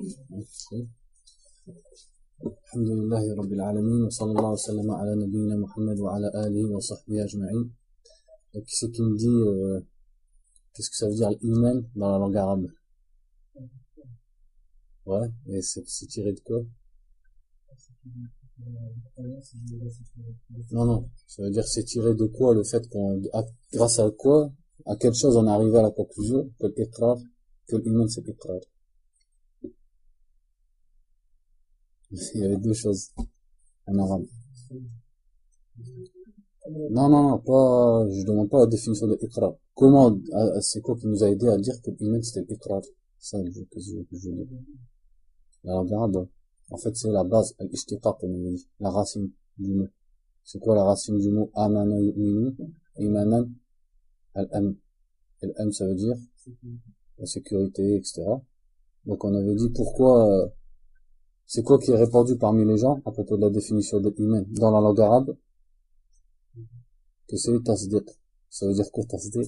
الحمد لله رب العالمين وصلى الله وسلم على نبينا محمد وعلى آله وصحبه أجمعين. Donc, qui c'est qui me dit qu'est-ce que ça veut dire l'iman dans la langue arabe? Ouais, et c'est tiré de quoi? Non, ça veut dire c'est tiré de quoi le fait grâce à quoi, à quelle chose on est arrivé à la conclusion que l'iqrar, que l'iman c'est l'iqrar. Il y avait deux choses en arabe. Non, pas, je demande pas la définition de l'iqrar. Comment, c'est quoi qui nous a aidé à dire que l'iman c'était l'iqrar? Ça, que je veux dire. La langue arabe, en fait, c'est la base, al-ishtiqaq, comme on dit, la racine du mot. C'est quoi la racine du mot? Amana yu'minu, imanan, al-am. Al-am, ça veut dire la sécurité, etc. Donc on avait dit pourquoi, c'est quoi qui est répandu parmi les gens à propos de la définition de l'iman dans la langue arabe? Que c'est tasdiq. Ça veut dire quoi tasdiq?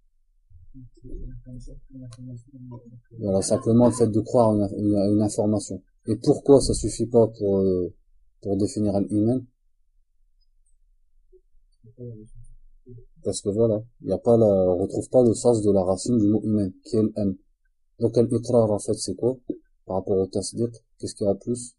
Voilà, simplement le fait de croire à une information. Et pourquoi ça suffit pas pour définir l'iman? Parce que voilà, on retrouve pas le sens de la racine du mot iman, qui est l'am. Donc l'iqrar en fait c'est quoi? Par rapport au tasdiq, qu'est-ce qu'il y a plus?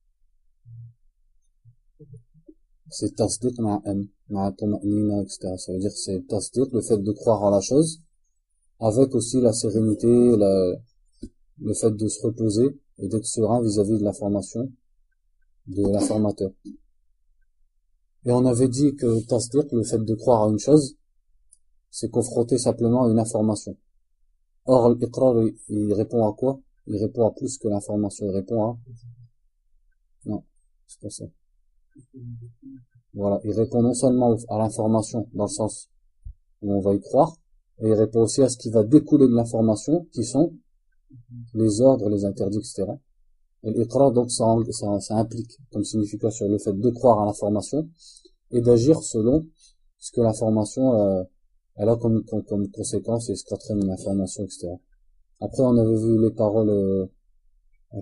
C'est tasdiq ma'am, ma'atama'nina, etc. Ça veut dire que c'est tasdiq, le fait de croire à la chose, avec aussi la sérénité, le fait de se reposer et d'être serein vis-à-vis de l'information de l'informateur. Et on avait dit que tasdiq, le fait de croire à une chose, c'est confronter simplement à une information. Or, l'iqrar, il répond à quoi? Il répond à plus que l'information. Il répond à... Non, c'est pas ça. Voilà, il répond non seulement à l'information, dans le sens où on va y croire, et il répond aussi à ce qui va découler de l'information, qui sont les ordres, les interdits, etc. Et l'iqrar, donc, ça implique comme signification le fait de croire à l'information et d'agir selon ce que l'information elle a comme conséquence et ce qu'entraîne l'information, etc. Après, on avait vu les paroles on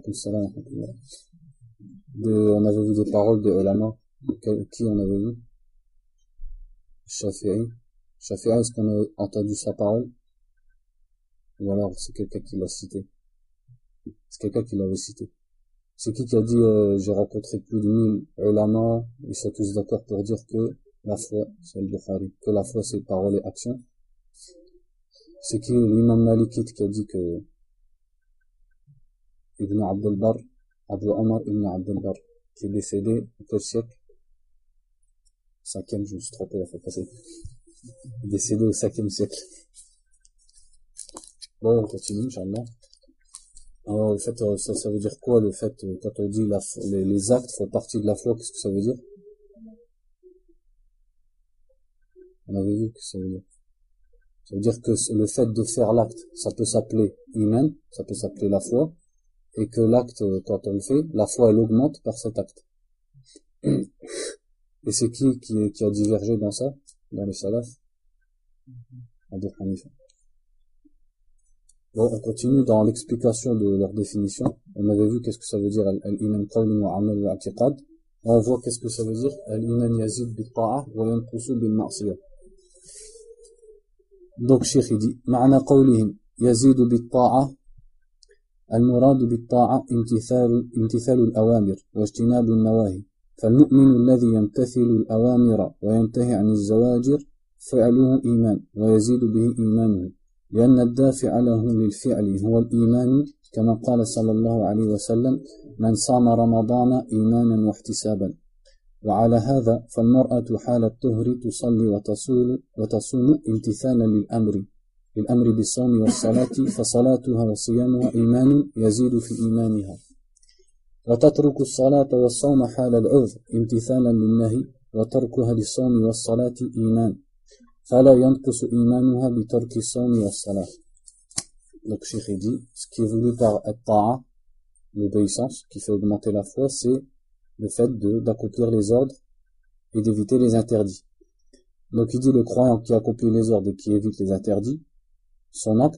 avait vu des paroles des ulama. Qui on avait vu? Shafi'i. Est-ce qu'on a entendu sa parole? Ou alors c'est quelqu'un qui l'a cité? C'est quelqu'un qui l'avait cité. C'est qui a dit j'ai rencontré plus de 1000 ulama, ils sont tous d'accord pour dire que la foi, c'est le Bukhari, que la foi c'est parole et action. C'est qui l'imam Malikite qui a dit que Ibn Abdel Bar, Abu Omar Ibn Abdel Bar, qui est décédé au quel siècle? 5e, je me suis trompé la fois passée. Décédé au 5e siècle. Bon, on continue, Inch'Allah. Alors, en fait, ça veut dire quoi, le fait, quand on dit les actes font partie de la foi, qu'est-ce que ça veut dire? On avait vu que ça veut dire. Ça veut dire que le fait de faire l'acte, ça peut s'appeler iman, ça peut s'appeler la foi, et que l'acte, quand on le fait, la foi, elle augmente par cet acte. Et c'est qui a divergé dans ça, dans les salaf? Abu Hanifa. Bon, on continue dans l'explication de leur définition. On avait vu qu'est-ce que ça veut dire al-iman qawlun wa amal wa i'tiqad. On voit qu'est-ce que ça veut dire al-iman yazid bil ta'a wa yanqusu bil ma'siyah. Donc Cheikh il dit ma'na qawlihim yazid bil ta'a المراد بالطاعة امتثال الأوامر واجتناب النواهي فالمؤمن الذي يمتثل الأوامر وينتهي عن الزواجر فعله إيمان ويزيد به إيمانه لأن الدافع له للفعل هو الإيمان كما قال صلى الله عليه وسلم من صام رمضان إيمانا واحتسابا وعلى هذا فالمرأة حال الطهر تصلي وتصوم امتثالا للأمر بالصوم والصلاة فصلاتها وصيامها إيمان يزيد في إيمانها وتترك الصلاة والصوم حال العذر امتثالا للنهي وتركها للصوم والصلاة إيمان فلا ينقص إيمانها بترك الصوم والصلاة. Donc Cheikh dit, ce qui est voulu par at-ta'a, l'obéissance, qui fait augmenter la foi, c'est le fait d'accomplir les ordres et d'éviter les interdits. Donc il dit le croyant qui accomplit les ordres et qui évite les interdits, son acte,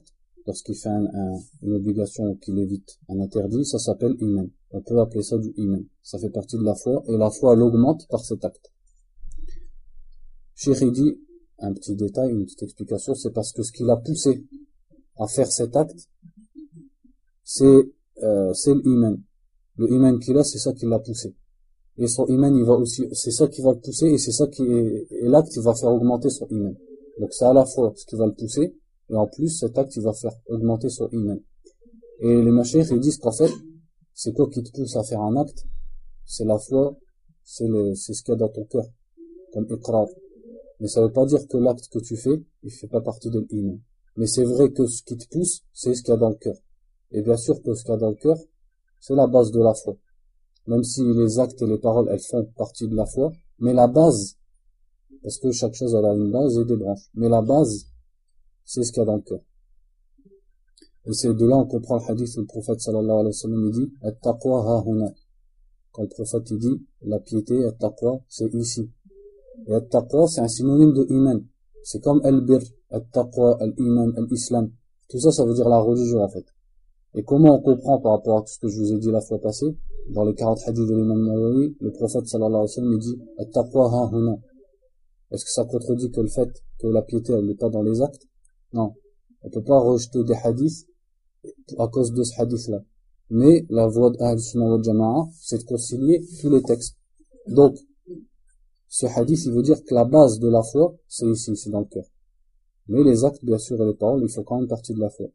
lorsqu'il fait une obligation ou qu'il évite un interdit, ça s'appelle iman. On peut appeler ça du iman. Ça fait partie de la foi, et la foi, elle augmente par cet acte. Cheikh dit, un petit détail, une petite explication, c'est parce que ce qui l'a poussé à faire cet acte, c'est l'iman. Le iman qu'il a, c'est ça qui l'a poussé. Et son iman, il va aussi, c'est ça qui va le pousser, et c'est ça et l'acte, il va faire augmenter son iman. Donc c'est à la fois ce qui va le pousser, et en plus, cet acte, il va faire augmenter son iman. Et les mashayikh, ils disent qu'en fait, c'est quoi qui te pousse à faire un acte? C'est la foi, c'est ce qu'il y a dans ton cœur, comme iqrar. Mais ça veut pas dire que l'acte que tu fais, il fait pas partie de l'iman. Mais c'est vrai que ce qui te pousse, c'est ce qu'il y a dans le cœur. Et bien sûr que ce qu'il y a dans le cœur, c'est la base de la foi. Même si les actes et les paroles, elles font partie de la foi, mais la base, parce que chaque chose, elle a une base et des branches. Mais la base, c'est ce qu'il y a dans le cœur. Et c'est de là on comprend le hadith où le prophète sallallahu alayhi wa sallam il dit at-taqwa ha-huna. Quand le prophète il dit la piété, at-taqwa, c'est ici. Et at-taqwa, c'est un synonyme de iman. C'est comme al-bir, at-taqwa, al-iman, al-islam. Tout ça, ça veut dire la religion en fait. Et comment on comprend par rapport à tout ce que je vous ai dit la fois passée, dans les 40 hadiths de l'imam Nawawi, le prophète sallallahu alayhi wa sallam il dit at-taqwa ha-huna. Est-ce que ça contredit que le fait que la piété elle n'est pas dans les actes? Non. On peut pas rejeter des hadiths à cause de ce hadith-là. Mais la voie d'Ahl-Sunnah wal Jama'a, c'est de concilier tous les textes. Donc, ce hadith, il veut dire que la base de la foi, c'est ici, c'est dans le cœur. Mais les actes, bien sûr, et les paroles, ils font quand même partie de la foi.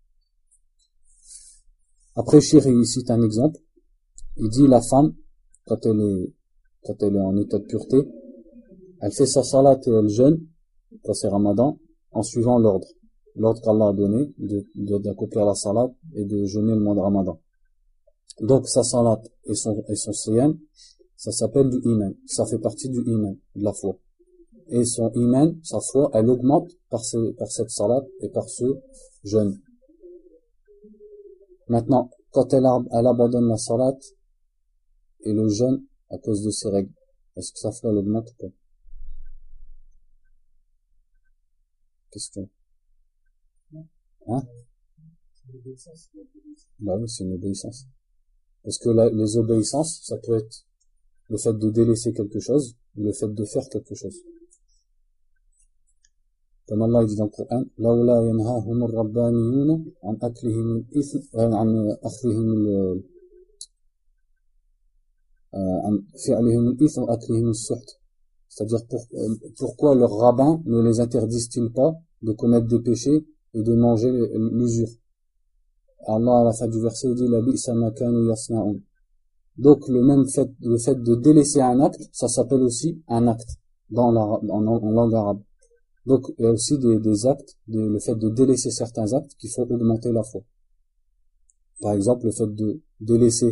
Après, Cheikh, il cite un exemple. Il dit, la femme, quand elle est en état de pureté, elle fait sa salat et elle jeûne, quand c'est Ramadan, en suivant l'ordre qu'Allah a donné d'accomplir la salat et de jeûner le mois de Ramadan. Donc sa salat et son siyam, ça s'appelle du iman. Ça fait partie du iman, de la foi. Et son iman, sa foi, elle augmente par cette salat et par ce jeûne. Maintenant, quand elle abandonne la salat et le jeûne à cause de ses règles, est-ce que sa foi elle augmente ou pas? Question. Hein? Bah oui, c'est une obéissance. Parce que les obéissances, ça peut être le fait de délaisser quelque chose, ou le fait de faire quelque chose. Comme Allah dit dans le Coran, لولا ينهاهم الربانيون عن أكلهم الإثم عن أخذهم عن فعلهم الإثم وأكلهم السحت. C'est-à-dire pourquoi leurs rabbins ne les interdisent-ils pas de commettre des péchés et de manger l'usure? Allah à la fin du verset dit la bi'sa ma kanu yasna'un. Donc le fait de délaisser un acte, ça s'appelle aussi un acte en langue arabe. Donc il y a aussi des actes, le fait de délaisser certains actes qui font augmenter la foi. Par exemple, le fait de délaisser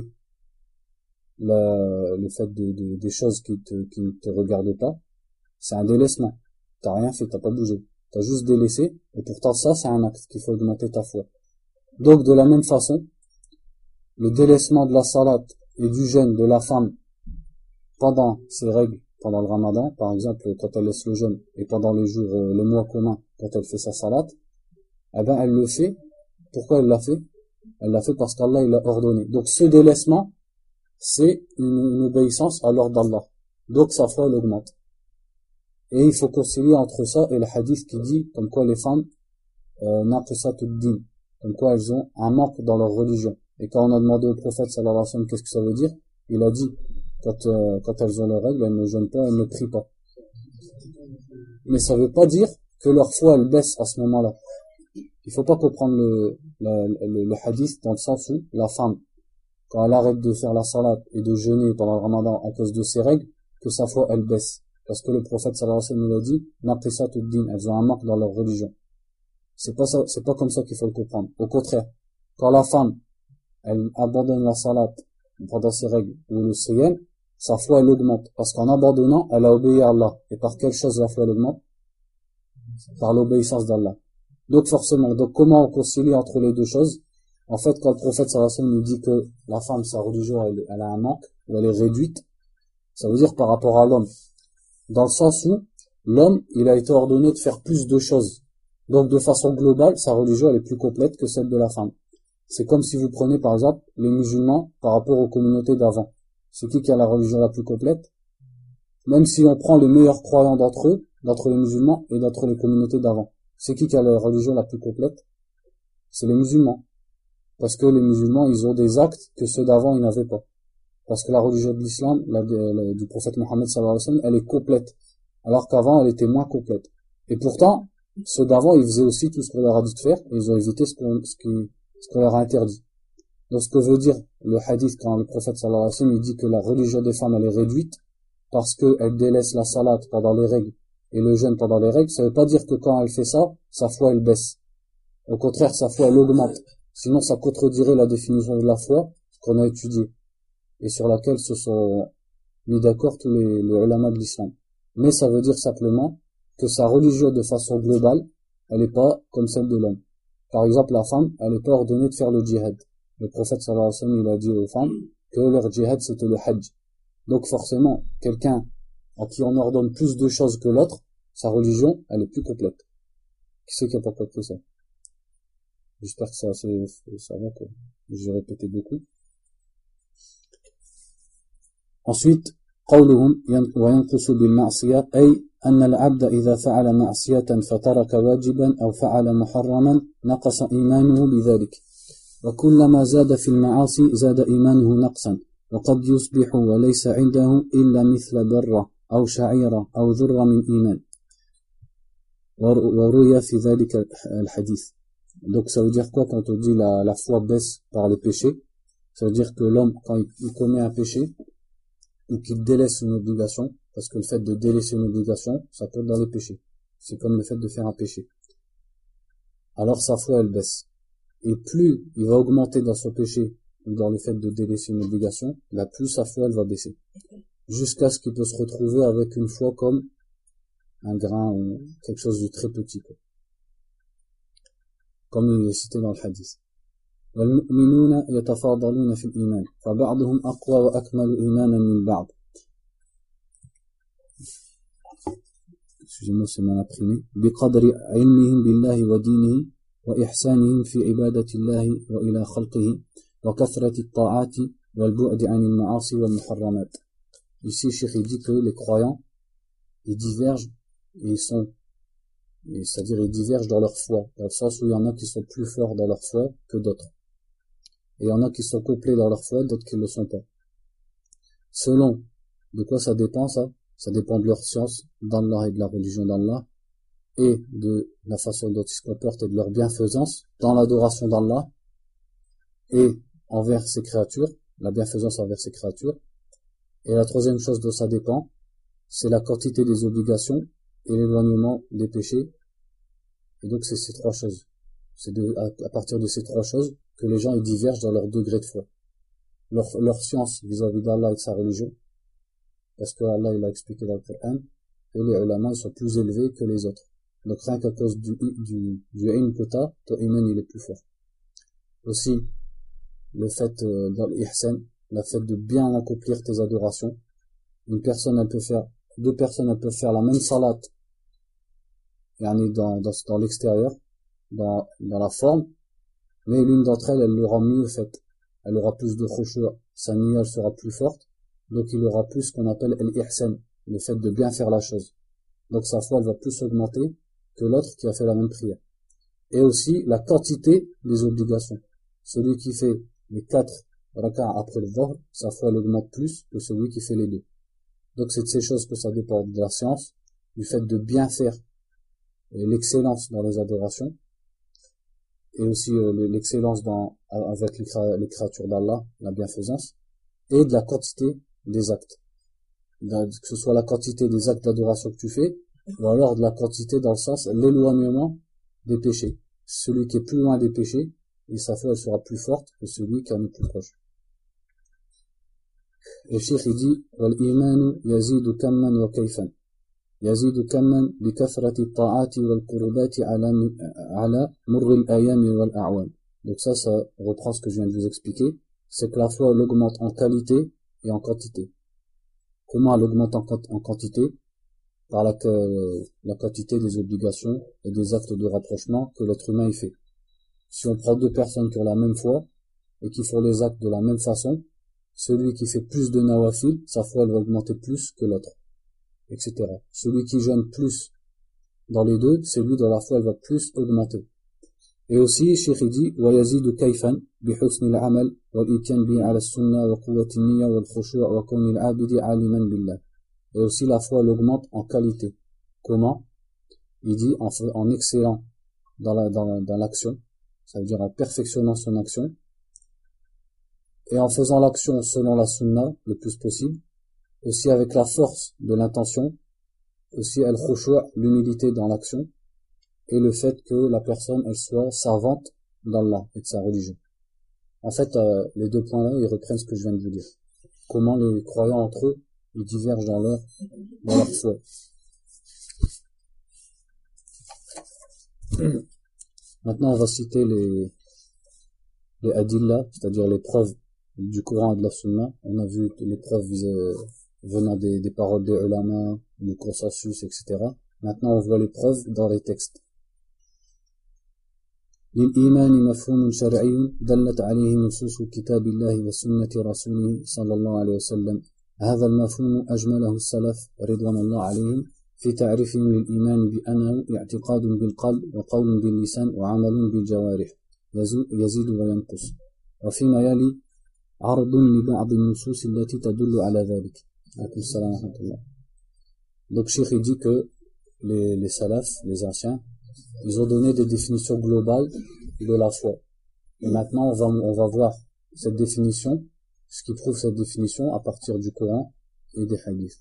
le fait des choses qui te regardent pas, c'est un délaissement. T'as rien fait, t'as pas bougé. T'as juste délaissé, et pourtant ça, c'est un acte qui fait augmenter ta foi. Donc de la même façon, le délaissement de la salat et du jeûne de la femme pendant ses règles, pendant le ramadan, par exemple, quand elle laisse le jeûne, et pendant les jours, les mois communs, quand elle fait sa salat, eh ben, elle le fait. Pourquoi elle l'a fait? Elle l'a fait parce qu'Allah, il l'a ordonné. Donc, ce délaissement, c'est une obéissance à l'ordre d'Allah. Donc, sa foi, elle augmente. Et il faut concilier entre ça et le hadith qui dit, comme quoi les femmes, naqisatud din, comme quoi elles ont un manque dans leur religion. Et quand on a demandé au prophète sallallahu alayhi wa sallam qu'est-ce que ça veut dire, il a dit, quand elles ont leurs règles, elles ne jeûnent pas, elles ne prient pas. Mais ça veut pas dire que leur foi, elle baisse à ce moment-là. Il faut pas comprendre le hadith dans le sens où la femme, quand elle arrête de faire la salat et de jeûner pendant le ramadan à cause de ses règles, que sa foi, elle baisse. Parce que le prophète sallallahu alayhi wa sallam nous a dit, naqisatud din, elles ont un manque dans leur religion. C'est pas ça, c'est pas comme ça qu'il faut le comprendre. Au contraire, quand la femme, elle abandonne la salat pendant ses règles ou le siyam, sa foi elle augmente. Parce qu'en abandonnant, elle a obéi à Allah. Et par quelle chose la foi elle augmente? Par l'obéissance d'Allah. Donc forcément, comment on concilie entre les deux choses? En fait, quand le prophète sallallahu alayhi wa sallam nous dit que la femme, sa religion, elle a un manque, ou elle est réduite, ça veut dire par rapport à l'homme. Dans le sens où l'homme, il a été ordonné de faire plus de choses Donc, de façon globale, sa religion, elle est plus complète que celle de la femme. C'est comme si vous prenez, par exemple, les musulmans par rapport aux communautés d'avant. C'est qui a la religion la plus complète? Même si on prend les meilleurs croyants d'entre eux, d'entre les musulmans et d'entre les communautés d'avant. C'est qui a la religion la plus complète? C'est les musulmans. Parce que les musulmans, ils ont des actes que ceux d'avant, ils n'avaient pas. Parce que la religion de l'islam, du prophète Mohammed sallallahu alayhi wa sallam, elle est complète. Alors qu'avant, elle était moins complète. Et pourtant, ceux d'avant, ils faisaient aussi tout ce qu'on leur a dit de faire, et ils ont évité ce qu'on leur a interdit. Donc, ce que veut dire le hadith quand le prophète sallallahu alayhi wa sallam, il dit que la religion des femmes, elle est réduite, parce qu'elle délaisse la salate pendant les règles, et le jeûne pendant les règles, ça veut pas dire que quand elle fait ça, sa foi, elle baisse. Au contraire, sa foi, elle augmente. Sinon, ça contredirait la définition de la foi qu'on a étudiée, et sur laquelle se sont mis d'accord tous les ulama de l'islam. Mais ça veut dire simplement que sa religion de façon globale, elle n'est pas comme celle de l'homme. Par exemple, la femme, elle n'est pas ordonnée de faire le djihad. Le prophète sallallahu alayhi wa sallam, il a dit aux femmes que leur djihad c'était le hajj. Donc forcément, quelqu'un à qui on ordonne plus de choses que l'autre, sa religion, elle est plus complète. Qui c'est qui a pas compris ça? J'espère que ça va, que j'ai répété beaucoup. Ensuite, قولهم وينقص بالمعصية أي أن العبد إذا فعل معصية فترك واجبا أو فعل محرما نقص إيمانه بذلك وكلما زاد في المعاصي زاد إيمانه نقصا وقد يصبح وليس عنده إلا مثل ذرة أو شعيرة أو ذرة من إيمان وروي في ذلك الحديث. Donc ça veut dire quoi quand on dit la foi baisse par les péchés? Ça veut dire que l'homme, quand il commet un péché, ou qu'il délaisse une obligation, parce que le fait de délaisser une obligation, ça compte dans les péchés. C'est comme le fait de faire un péché. Alors sa foi, elle baisse. Et plus il va augmenter dans son péché, ou dans le fait de délaisser une obligation, plus sa foi, elle va baisser. Jusqu'à ce qu'il peut se retrouver avec une foi comme un grain, ou quelque chose de très petit, quoi. Comme il est cité dans le hadith. والمؤمنون يتفاضلون في الإيمان فبعضهم أقوى وأكمل إيمانا من بعض. Excusez-moi, c'est mal imprimé. بقدر علمهم بالله ودينه وإحسانهم في عبادة الله وإلى خلقه وكثرة الطاعات والبعد عن المعاصي والمحرمات. Ici, Cheikh dit que les croyants, ils divergent et c'est-à-dire ils divergent dans leur foi, dans le sens où il y en a qui sont plus forts dans leur foi que d'autres. Et il y en a qui sont complets dans leur foi, d'autres qui ne le sont pas. Selon de quoi ça dépend, ça dépend de leur science d'Allah et de la religion d'Allah, et de la façon dont ils se comportent et de leur bienfaisance dans l'adoration d'Allah et envers ses créatures, la bienfaisance envers ses créatures. Et la troisième chose dont ça dépend, c'est la quantité des obligations et l'éloignement des péchés. Et donc c'est ces trois choses. C'est à partir de ces trois choses que les gens ils divergent dans leur degré de foi. Leur science vis-à-vis d'Allah et de sa religion. Parce que Allah il a expliqué dans le Coran que les ulama ils sont plus élevés que les autres. Donc rien qu'à cause du ilm que t'as, ton iman il est plus fort. Aussi, le fait dans l'ihsan, le fait de bien accomplir tes adorations. Deux personnes elles peuvent faire la même salat, dans l'extérieur, dans la forme, mais l'une d'entre elles, elle l'aura mieux faite. Elle aura plus de khushu', sa niya elle sera plus forte, donc il aura plus ce qu'on appelle l'ihsan, le fait de bien faire la chose. Donc sa foi elle va plus augmenter que l'autre qui a fait la même prière. Et aussi la quantité des obligations. Celui qui fait les 4 raka'a après le dhuhr, sa foi elle augmente plus que celui qui fait les 2. Donc c'est de ces choses que ça dépend de la science, du fait de bien faire et l'excellence dans les adorations, et aussi l'excellence avec les créatures d'Allah, la bienfaisance, et de la quantité des actes. Que ce soit la quantité des actes d'adoration que tu fais, ou alors de la quantité dans le sens l'éloignement des péchés. Celui qui est plus loin des péchés, et sa foi elle sera plus forte que celui qui en est plus proche. Et le Cheikh il dit وَالْإِيمَانُ يَزِيدُ كَمًّا وَكَيْفًا يزيد كما بكثرة الطاعات والقربات على مر الأيام والأعوام. Donc ça reprend ce que je viens de vous expliquer. C'est que la foi elle augmente en qualité et en quantité. Comment elle augmente en quantité? par la quantité des obligations et des actes de rapprochement que l'être humain y fait. Si on prend deux personnes qui ont la même foi et qui font les actes de la même façon, celui qui fait plus de nawafil, sa foi elle va augmenter plus que l'autre, etc. Celui qui jeûne plus dans les deux, c'est lui dont la foi elle va plus augmenter. Et aussi, Cheikh dit, وَيَزِيدُ كَيْفًا بِحُسْنِ الْعَمَلِ وَالْإِتْيَانِ بِهِ عَلَى السُّنَّةِ وَقُوَّةِ النِّيَّةِ وَالْخُشُوعِ وَكَوْنِ الْعَابِدِ عَالِمًا بِاللَّهِ. Et aussi la foi elle augmente en qualité. Comment? Il dit en excellant dans l'action, ça veut dire en perfectionnant son action, et en faisant l'action selon la sunna le plus possible, aussi avec la force de l'intention, aussi al-khushu', l'humilité dans l'action, et le fait que la personne elle soit savante d'Allah et de sa religion. En fait, les deux points là, ils reprennent ce que je viens de vous dire. Comment les croyants entre eux, ils divergent dans leur foi. Maintenant, on va citer les adillah, c'est-à-dire les preuves du Coran et de la Sunna. On a vu les preuves venant des paroles des ulama, du consensus, etc. Maintenant, on voit les preuves dans les textes. للإيمان مفهوم شرعي دلت عليه نصوص كتاب الله وسنة رسوله صلى الله عليه وسلم. هذا المفهوم أجمله السلف رضوان الله عليهم في تعريفهم للإيمان بأنه اعتقاد بالقلب وقول باللسان وعمل بالجوارح يزيد وينقص. وفيما يلي عرض لبعض النصوص التي تدل على ذلك. عليكم السلام ورحمة الله. Donc Cheikh dit que les salafs, les anciens, ils ont donné des définitions globales de la foi. Et maintenant, on va voir cette définition, ce qui prouve cette définition à partir du Coran et des hadiths.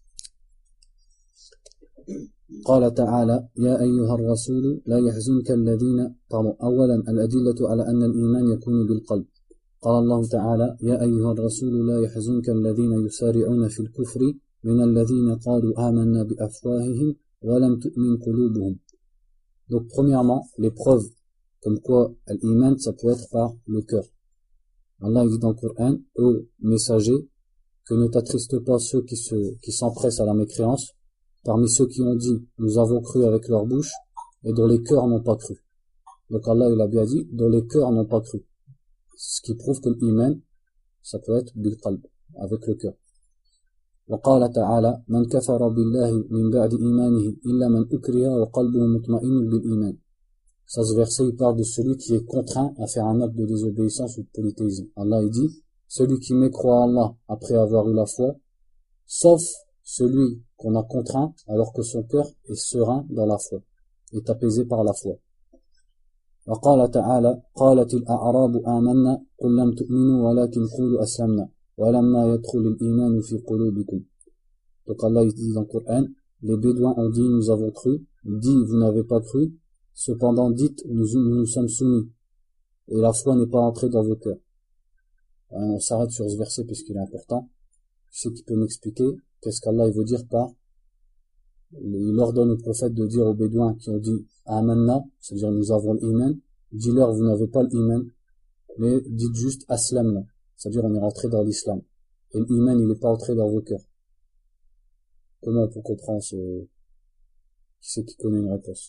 قال تعالى يا أيها الرسول لا يحزنك الذين أولا الأدلة على أن الإيمان يكون بالقلب. قال الله تعالى يا أيها الرسول لا يحزنك الذين يسارعون في الكفر من الذين قالوا آمنا بأفواههم ولم تؤمن قلوبهم. Donc premièrement, les preuves comme quoi l'iman ça peut être par le cœur. Allah dit dans le Coran, ô messagers, que ne t'attriste pas ceux qui s'empressent à la mécréance, parmi ceux qui ont dit nous avons cru avec leur bouche et dont les cœurs n'ont pas cru. Donc Allah il a bien dit dont les cœurs n'ont pas cru. Ce qui prouve que l'iman ça peut être bil qalb, avec le cœur. وقال تعالى من كفر بالله من بعد إيمانه إلا من أكره وقلبه مطمئن بالإيمان. Ça, ce verset, il parle de celui qui est contraint à faire un acte de désobéissance ou de polythéisme. Allah, il dit, celui qui mécroit à Allah après avoir eu la foi, sauf celui qu'on a contraint alors que son cœur est serein dans la foi, est apaisé par la foi. وقال تعالى قالت الأعراب آمنا قل لم تؤمنوا ولكن قولوا أسلمنا ولما يدخل الإيمان في قلوبكم. Donc Allah il dit dans le Coran, les Bédouins ont dit nous avons cru, dit vous n'avez pas cru, cependant dites nous sommes soumis, et la foi n'est pas entrée dans vos cœurs. On s'arrête sur ce verset puisqu'il est important. Je sais qui peut m'expliquer qu'est-ce qu'Allah il veut dire par, il ordonne au prophète de dire aux Bédouins qui ont dit Amanna, c'est-à-dire nous avons l'iman, dis-leur vous n'avez pas l'iman, mais dites juste Aslamna, c'est-à-dire on est rentré dans l'islam. Et l'iman il n'est pas entré dans vos cœurs. Comment on peut comprendre qui c'est qui connaît une réponse?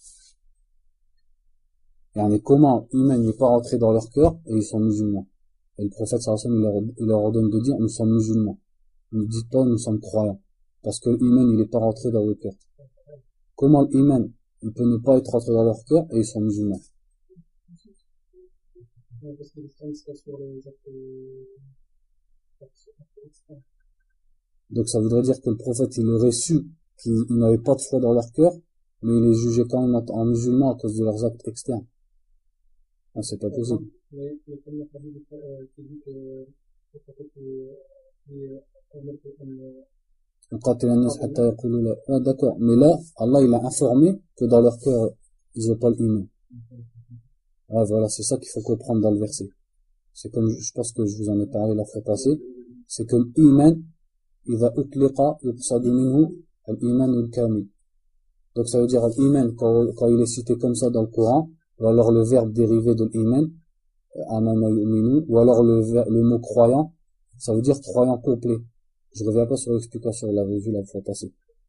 Et comment l'iman n'est pas rentré dans leur cœur et ils sont musulmans? Et le prophète sallallahu alayhi wa sallam il leur ordonne de dire nous sommes musulmans. Ne dites pas nous sommes croyants. Parce que l'iman il n'est pas rentré dans vos cœurs. Comment l'iman il peut ne pas être rentré dans leur cœur et ils sont musulmans? Donc ça voudrait dire que le prophète il aurait su qu'ils n'avaient pas de foi dans leur cœur, mais il les jugeait quand même en musulmans à cause de leurs actes externes. Non, c'est pas possible. Ah, d'accord, mais là Allah il a informé que dans leur cœur ils n'ont pas l'iman. Ah, voilà, c'est ça qu'il faut comprendre dans le verset. C'est comme je pense que je vous en ai parlé la fois passée, c'est que l'iman إذا أطلق يقصد منه الإيمان الكامل. Donc ça veut dire l'iman quand il est cité comme ça dans le Coran, ou alors le verbe dérivé de l'iman, amana yu'minu, ou alors le mot croyant, ça veut dire croyant complet. Je reviens pas sur l'explication, on l'avait vu la fois passée.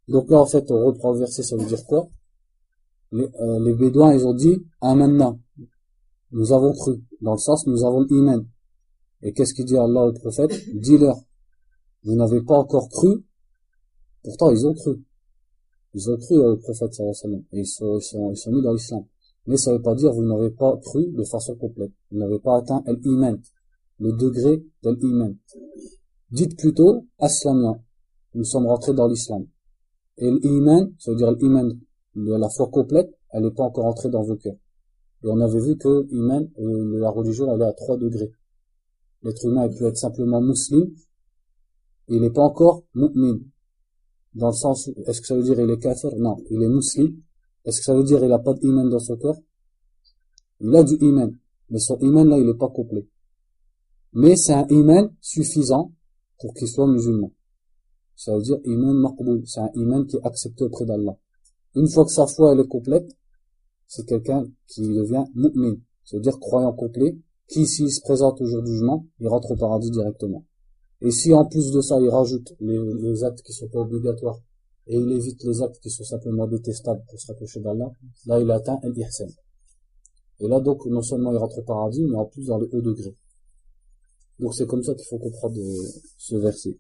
Donc là, en fait, on reprend le verset, ça veut dire quoi? Les Bédouins, ils ont dit, Amanna, nous avons cru. Dans le sens, nous avons l'iman. Et qu'est-ce qu'il dit Allah au prophète? Dis-leur, vous n'avez pas encore cru, pourtant ils ont cru. Ils ont cru au prophète, sallallahu alayhi wa sallam, et ils sont mis dans l'islam. Mais ça veut pas dire, vous n'avez pas cru de façon complète. Vous n'avez pas atteint l'iman, le degré de l'iman. Dites plutôt, aslamna, nous sommes rentrés dans l'islam. Et l'iman, ça veut dire l'iman, la foi complète, elle n'est pas encore entrée dans vos cœurs. Et on avait vu que l'iman, la religion, elle est à 3 degrés. L'être humain, il peut être simplement musulman, et il n'est pas encore mu'min. Dans le sens, est-ce que ça veut dire il est kafir? Non, il est musulman. Est-ce que ça veut dire il n'a pas d'iman dans son cœur? Il a du iman, mais son iman là, il n'est pas complet. Mais c'est un iman suffisant pour qu'il soit musulman. Ça veut dire iman maqboul, c'est un iman qui est accepté auprès d'Allah. Une fois que sa foi elle est complète, c'est quelqu'un qui devient mu'min, ça veut dire croyant complet, qui s'il se présente au jour du jugement, il rentre au paradis directement. Et si en plus de ça, il rajoute les actes qui sont pas obligatoires, et il évite les actes qui sont simplement détestables pour se rapprocher d'Allah, là il atteint l'ihsan. Et là donc, non seulement il rentre au paradis, mais en plus dans le haut degré. Donc c'est comme ça qu'il faut comprendre ce verset.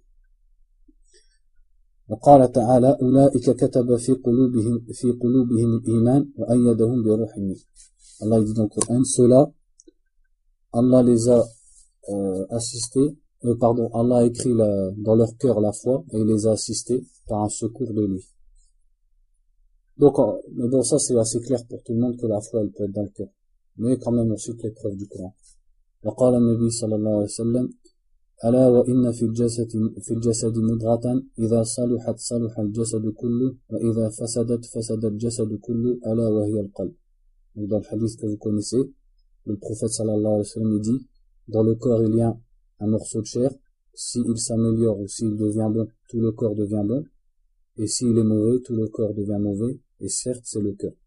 وقال تعالى أولئك كتب في قلوبهم الإيمان وأيدهم بروح منه. Allah dit dans le Coran, ceux-là, Allah les a assistés, Allah a écrit dans leur cœur la foi et il les a assistés par un secours de lui. Donc, mais bon, ça c'est assez clair pour tout le monde que la foi elle peut être dans le cœur. Mais quand même on cite les preuves du Coran. وقال النبي صلى الله عليه وسلم ألا وإن في الجسد مضغة إذا صلحت صلح الجسد كله وإذا فسدت فسد الجسد كله ألا وهي القلب. Donc dans le hadith que vous connaissez, le prophète sallallahu alayhi wa sallam dit, dans le corps il y a un morceau de chair, s'il s'améliore ou s'il devient bon, tout le corps devient bon, et s'il est mauvais, tout le corps devient mauvais, et certes c'est le cœur.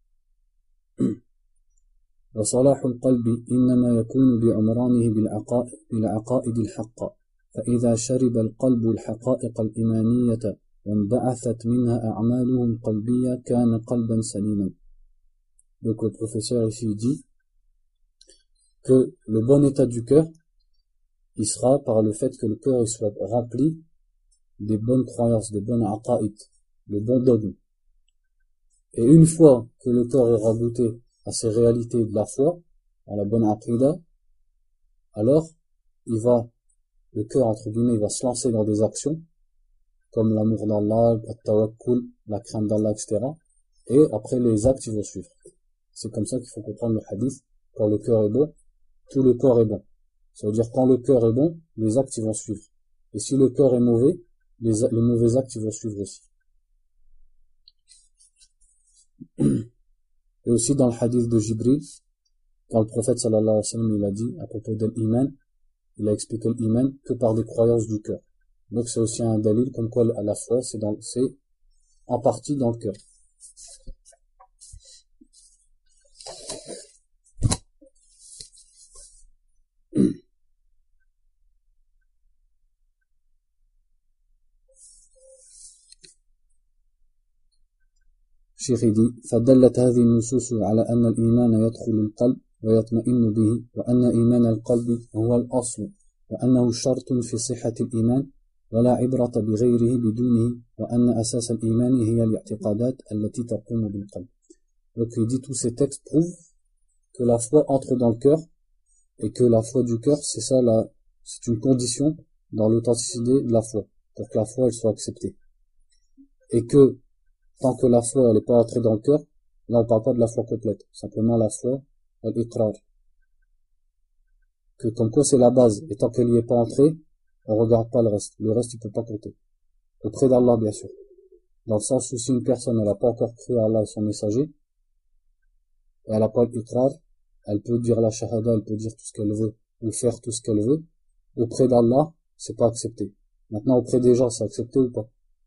وصلاح القلب إنما يكون بعمرانه بالعقائد الحقة فإذا شرب القلب الحقائق الإيمانية وانبعثت منها أعماله القلبية كان قلبا سليما. Donc le professeur ici dit que le bon état du cœur il sera par le fait que le cœur il soit rempli des bonnes croyances, des bonnes aqaïd, des bons dogmes. Et une fois que le cœur aura goûté à ces réalités de la foi, à la bonne aqida, alors le cœur entre guillemets, il va se lancer dans des actions comme l'amour d'Allah, le tawakkul, la crainte d'Allah, etc. Et après les actes ils vont suivre. C'est comme ça qu'il faut comprendre le hadith. Quand le cœur est bon, tout le corps est bon. Ça veut dire quand le cœur est bon, les actes ils vont suivre. Et si le cœur est mauvais, les mauvais actes ils vont suivre aussi. Et aussi dans le hadith de Jibril, quand le prophète sallallahu alayhi wa sallam il a dit à propos de l'iman, il a expliqué l'iman que par des croyances du cœur. Donc c'est aussi un dalil comme quoi à la foi c'est en partie dans le cœur. الشيخ يدي فدلت هذه النصوص على أن الإيمان يدخل القلب ويطمئن به وأن إيمان القلب هو الأصل وأنه شرط في صحة الإيمان ولا عبرة بغيره بدونه وأن أساس الإيمان هي الاعتقادات التي تقوم بالقلب. Donc il dit tous ces textes prouvent que la foi entre dans le cœur et que la foi du cœur c'est une condition dans l'authenticité de la foi pour que la foi elle soit acceptée. Et que tant que la foi elle n'est pas entrée dans le cœur, là on parle pas de la foi complète, simplement la foi al-iqrar. Que comme quoi c'est la base, et tant qu'elle n'y est pas entrée, on regarde pas le reste il peut pas compter. Auprès d'Allah bien sûr. Dans le sens où si une personne elle n'a pas encore cru à Allah et son messager, et elle n'a pas l'iqrar, elle peut dire la shahada, elle peut dire tout ce qu'elle veut, ou faire tout ce qu'elle veut, auprès d'Allah, c'est pas accepté. Maintenant auprès des gens, c'est accepté ou pas?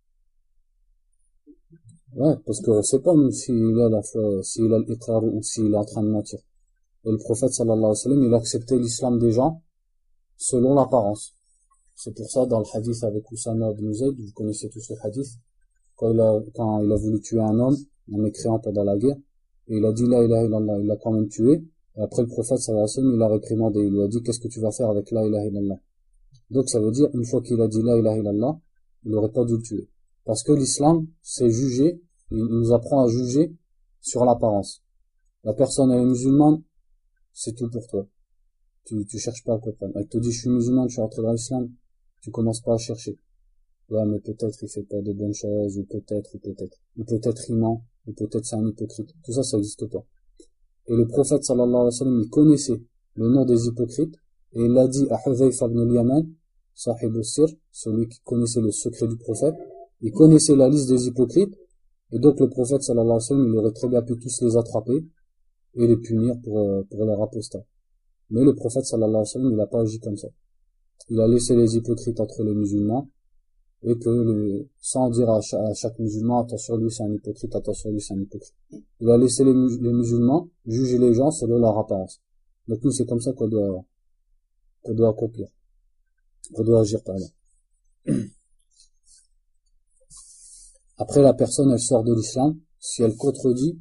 Ouais, parce qu'on sait pas, nous, s'il a la foi, s'il a l'iqrar ou s'il est en train de mentir. Et le prophète, sallallahu alayhi wa sallam, il a accepté l'islam des gens selon l'apparence. C'est pour ça, dans le hadith avec Oussama ibn Zayd, vous connaissez tous ce hadith, quand il a voulu tuer un homme, un mécréant pendant la guerre, et il a dit la ilaha illallah, il l'a quand même tué, et après le prophète sallallahu alayhi wa sallam, il l'a réprimandé, il lui a dit qu'est-ce que tu vas faire avec la ilaha illallah. Donc ça veut dire, une fois qu'il a dit la ilaha illallah, il n'aurait pas dû le tuer. Parce que l'islam, c'est juger, il nous apprend à juger sur l'apparence. La personne, elle est musulmane, c'est tout pour toi. Tu cherches pas à comprendre. Elle te dit, je suis musulman, je suis rentré dans l'islam, tu commences pas à chercher. Ouais, mais peut-être il fait pas de bonnes choses, ou peut-être il ment, ou peut-être c'est un hypocrite. Tout ça, ça n'existe pas. Et le prophète sallallahu alayhi wa sallam, il connaissait le nom des hypocrites, et il l'a dit à Hudhayfa ibn al-Yaman, Sahib al-Sir, celui qui connaissait le secret du prophète, il connaissait la liste des hypocrites, et donc le prophète sallallahu alayhi wa sallam, il aurait très bien pu tous les attraper, et les punir pour leur apostat. Mais le prophète sallallahu alayhi wa sallam, il n'a pas agi comme ça. Il a laissé les hypocrites entre les musulmans, et sans dire à chaque musulman, attention lui c'est un hypocrite, attention lui c'est un hypocrite. Il a laissé les musulmans juger les gens selon leur apparence. Donc nous c'est comme ça qu'on doit accomplir, qu'on doit agir, pardon. Après la personne elle sort de l'islam, si elle contredit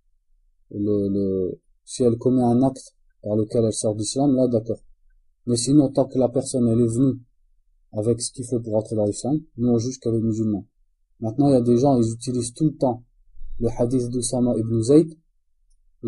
si elle commet un acte par lequel elle sort d'islam, là d'accord. Mais sinon tant que la personne elle est venue avec ce qu'il faut pour entrer dans l'islam, nous on juge qu'elle est musulmane. Maintenant, il y a des gens, ils utilisent tout le temps le hadith d'Usama ibn Zayd, où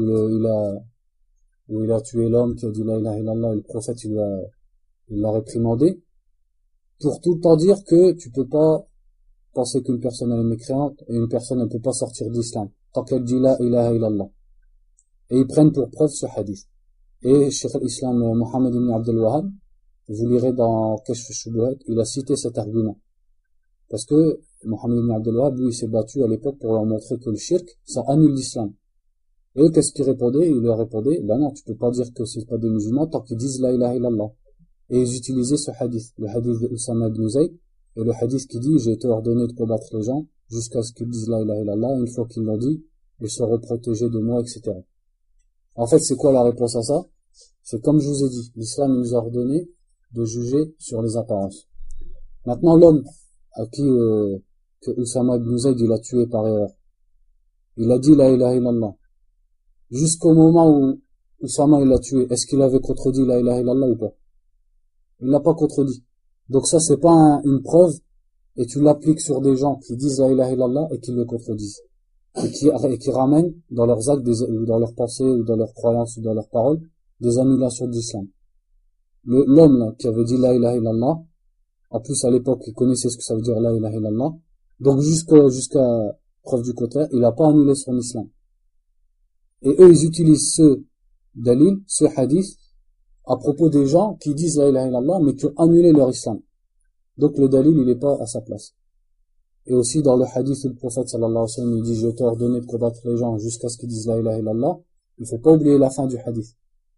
il a tué l'homme qui a dit la ilaha illallah, et le prophète, il l'a réprimandé, pour tout le temps dire que tu peux pas penser qu'une personne elle est mécréante, et une personne elle peut pas sortir d'islam, tant qu'elle dit la ilaha illallah. Et ils prennent pour preuve ce hadith. Et Cheikh al-Islam Mohammed ibn Abdel Wahhab, vous lirez dans Kashf al-Shubuhat, il a cité cet argument. Parce que Mohammed ibn Abdel Wahhab, lui, il s'est battu à l'époque pour leur montrer que le shirk, ça annule l'islam. Et eux, qu'est-ce qu'ils répondaient? Ils leur répondaient, ben non, tu peux pas dire que c'est pas des musulmans tant qu'ils disent la ilaha illallah. Et ils utilisaient ce hadith, le hadith de Usama ibn Zayd, et le hadith qui dit, j'ai été ordonné de combattre les gens jusqu'à ce qu'ils disent la ilaha illallah, une fois qu'ils l'ont dit, ils seront protégés de moi, etc. En fait, c'est quoi la réponse à ça? C'est comme je vous ai dit, l'islam nous a ordonné de juger sur les apparences. Maintenant, l'homme à qui que Usama ibn Zayd il a tué par erreur, il a dit la ilaha illallah. Jusqu'au moment où Usama il l'a tué, est-ce qu'il avait contredit la ilaha illallah ou pas? Il l'a pas contredit. Donc ça c'est pas une preuve, et tu l'appliques sur des gens qui disent la ilaha illallah et qui le contredisent. Et qui ramènent dans leurs actes, ou dans leurs pensées, ou dans leurs croyances, ou dans leurs paroles, des annulations de l'islam. L'homme là, qui avait dit la ilaha illallah, en plus à l'époque il connaissait ce que ça veut dire la ilaha illallah, donc jusqu'à preuve du contraire, il n'a pas annulé son islam. Et eux ils utilisent ce dalil, ce hadith, à propos des gens qui disent la ilaha illallah mais qui ont annulé leur islam. Donc le dalil il n'est pas à sa place. Et aussi dans le hadith où le prophète sallallahu alayhi wa sallam il dit je t'ai ordonné de combattre les gens jusqu'à ce qu'ils disent la ilaha illallah, il faut pas oublier la fin du hadith.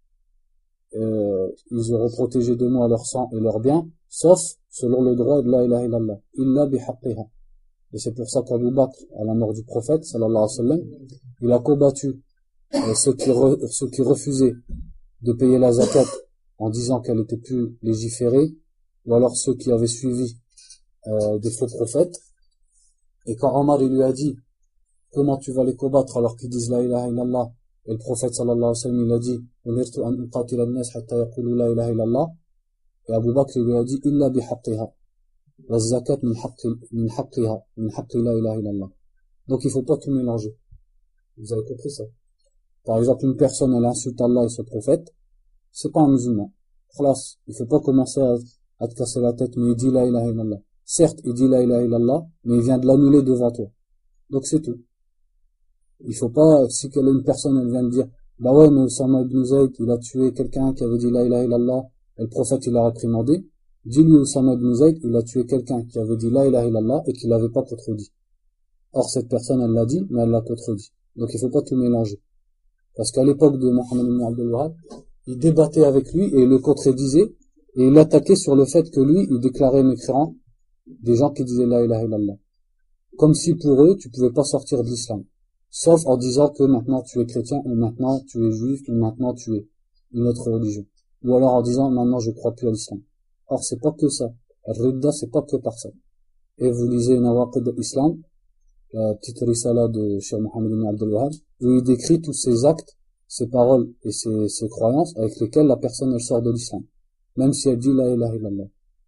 Ils auront protégé de moi leur sang et leurs biens, sauf selon le droit de la ilaha illallah, illa bihaqqiha. Et c'est pour ça qu'Abu Bakr, à la mort du prophète sallallahu alayhi wa sallam, il a combattu ceux qui refusaient de payer la zakat en disant qu'elle était plus légiférée, ou alors ceux qui avaient suivi des faux prophètes. Et quand Omar il lui a dit comment tu vas les combattre alors qu'ils disent la ilaha illallah, et le prophète sallallahu alayhi wa sallam il a dit umirtu an uqatila an-nas hatta yaqulu la ilaha illallah, et Abu Bakr il lui a dit illa bihaqqiha wa zakat min haqqiha min haqqi la ilaha illallah. Donc il faut pas tout mélanger. Vous avez compris ça? Par exemple, une personne elle insulte Allah et son prophète, c'est pas un musulman. Khlas, il faut pas commencer à te casser la tête, mais il dit la ilaha illallah. Certes, il dit la ilaha illallah, mais il vient de l'annuler devant toi. Donc c'est tout. Il faut pas, si une personne elle vient de dire, bah ouais, mais Usama ibn Zayd, il a tué quelqu'un qui avait dit la ilaha illallah, et le prophète il l'a réprimandé, dis-lui Usama ibn Zayd, il a tué quelqu'un qui avait dit la ilaha illallah et qui l'avait pas contredit. Or cette personne elle l'a dit, mais elle l'a contredit. Donc il faut pas tout mélanger. Parce qu'à l'époque de Mohammed ibn Abdel Wahhab, il débattait avec lui et il le contredisait, et il l'attaquait sur le fait que lui, il déclarait mécréant des gens qui disaient la ilaha illallah. Comme si pour eux, tu pouvais pas sortir de l'islam. Sauf en disant que maintenant tu es chrétien, ou maintenant tu es juif, ou maintenant tu es une autre religion. Ou alors en disant maintenant je crois plus à l'islam. Or c'est pas que ça. Ridda c'est pas que par ça. Et vous lisez Nawaqid al-Islam, la petite risala de Cheikh Mohammed ibn Abdel Wahhab, où il décrit tous ces actes, ces paroles et ces croyances avec lesquelles la personne elle sort de l'islam, même si elle dit la ilaha illallah.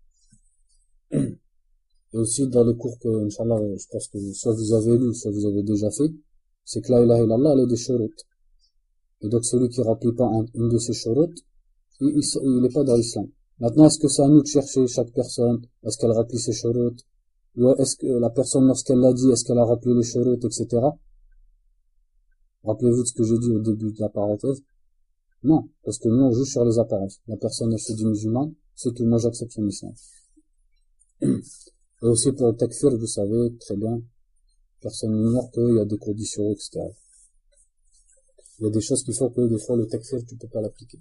Et aussi dans les cours que, Inch'Allah, je pense que soit vous avez lu, soit vous avez déjà fait, c'est que la ilaha illallah, elle est des shurut. Et donc celui qui remplit pas une de ces shurut, il n'est pas dans l'islam. Maintenant, est-ce que c'est à nous de chercher chaque personne, est-ce qu'elle remplit ses shurut, ou est-ce que la personne, lorsqu'elle l'a dit, est-ce qu'elle a rempli les shurut, etc. Rappelez-vous de ce que j'ai dit au début de la parenthèse. Non, parce que nous, on joue sur les apparences. La personne, elle se dit musulmane, c'est tout, moi j'accepte son islam. Et aussi pour le takfir, vous savez très bien, personne n'ignore qu'il y a des conditions, etc. Il y a des choses qui font que des fois le takfir, tu peux pas l'appliquer.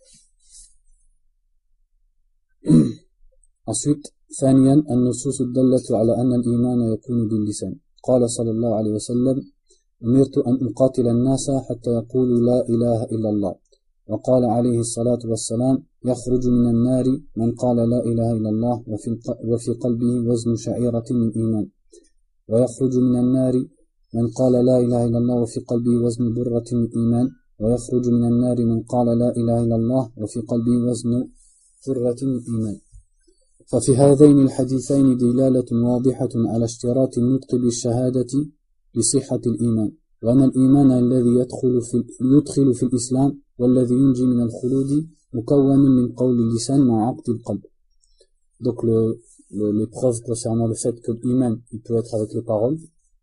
Ensuite, ثانيا النصوص الدالة على أن الإيمان يكون باللسان. قال صلى الله عليه وسلم: أمرت أن أقاتل الناس حتى يقولوا لا إله إلا الله. وقال عليه الصلاة والسلام: يخرج من النار من قال لا إله إلا الله وفي قلبه وزن شعيرة من إيمان. ويخرج من النار من قال لا إله إلا الله وفي قلبه وزن برة من إيمان. ويخرج من النار من قال لا إله إلا الله وفي قلبه وزن برة من إيمان. ففي هذين الحديثين دلالة واضحة على اشتراط النطق بالشهادة لصحة الإيمان، وأن الإيمان الذي يدخل في الإسلام والذي ينجي من الخلود مكون من قول اللسان مع عقد القلب. Donc les preuves concernant le fait que l'iman il peut être avec les paroles.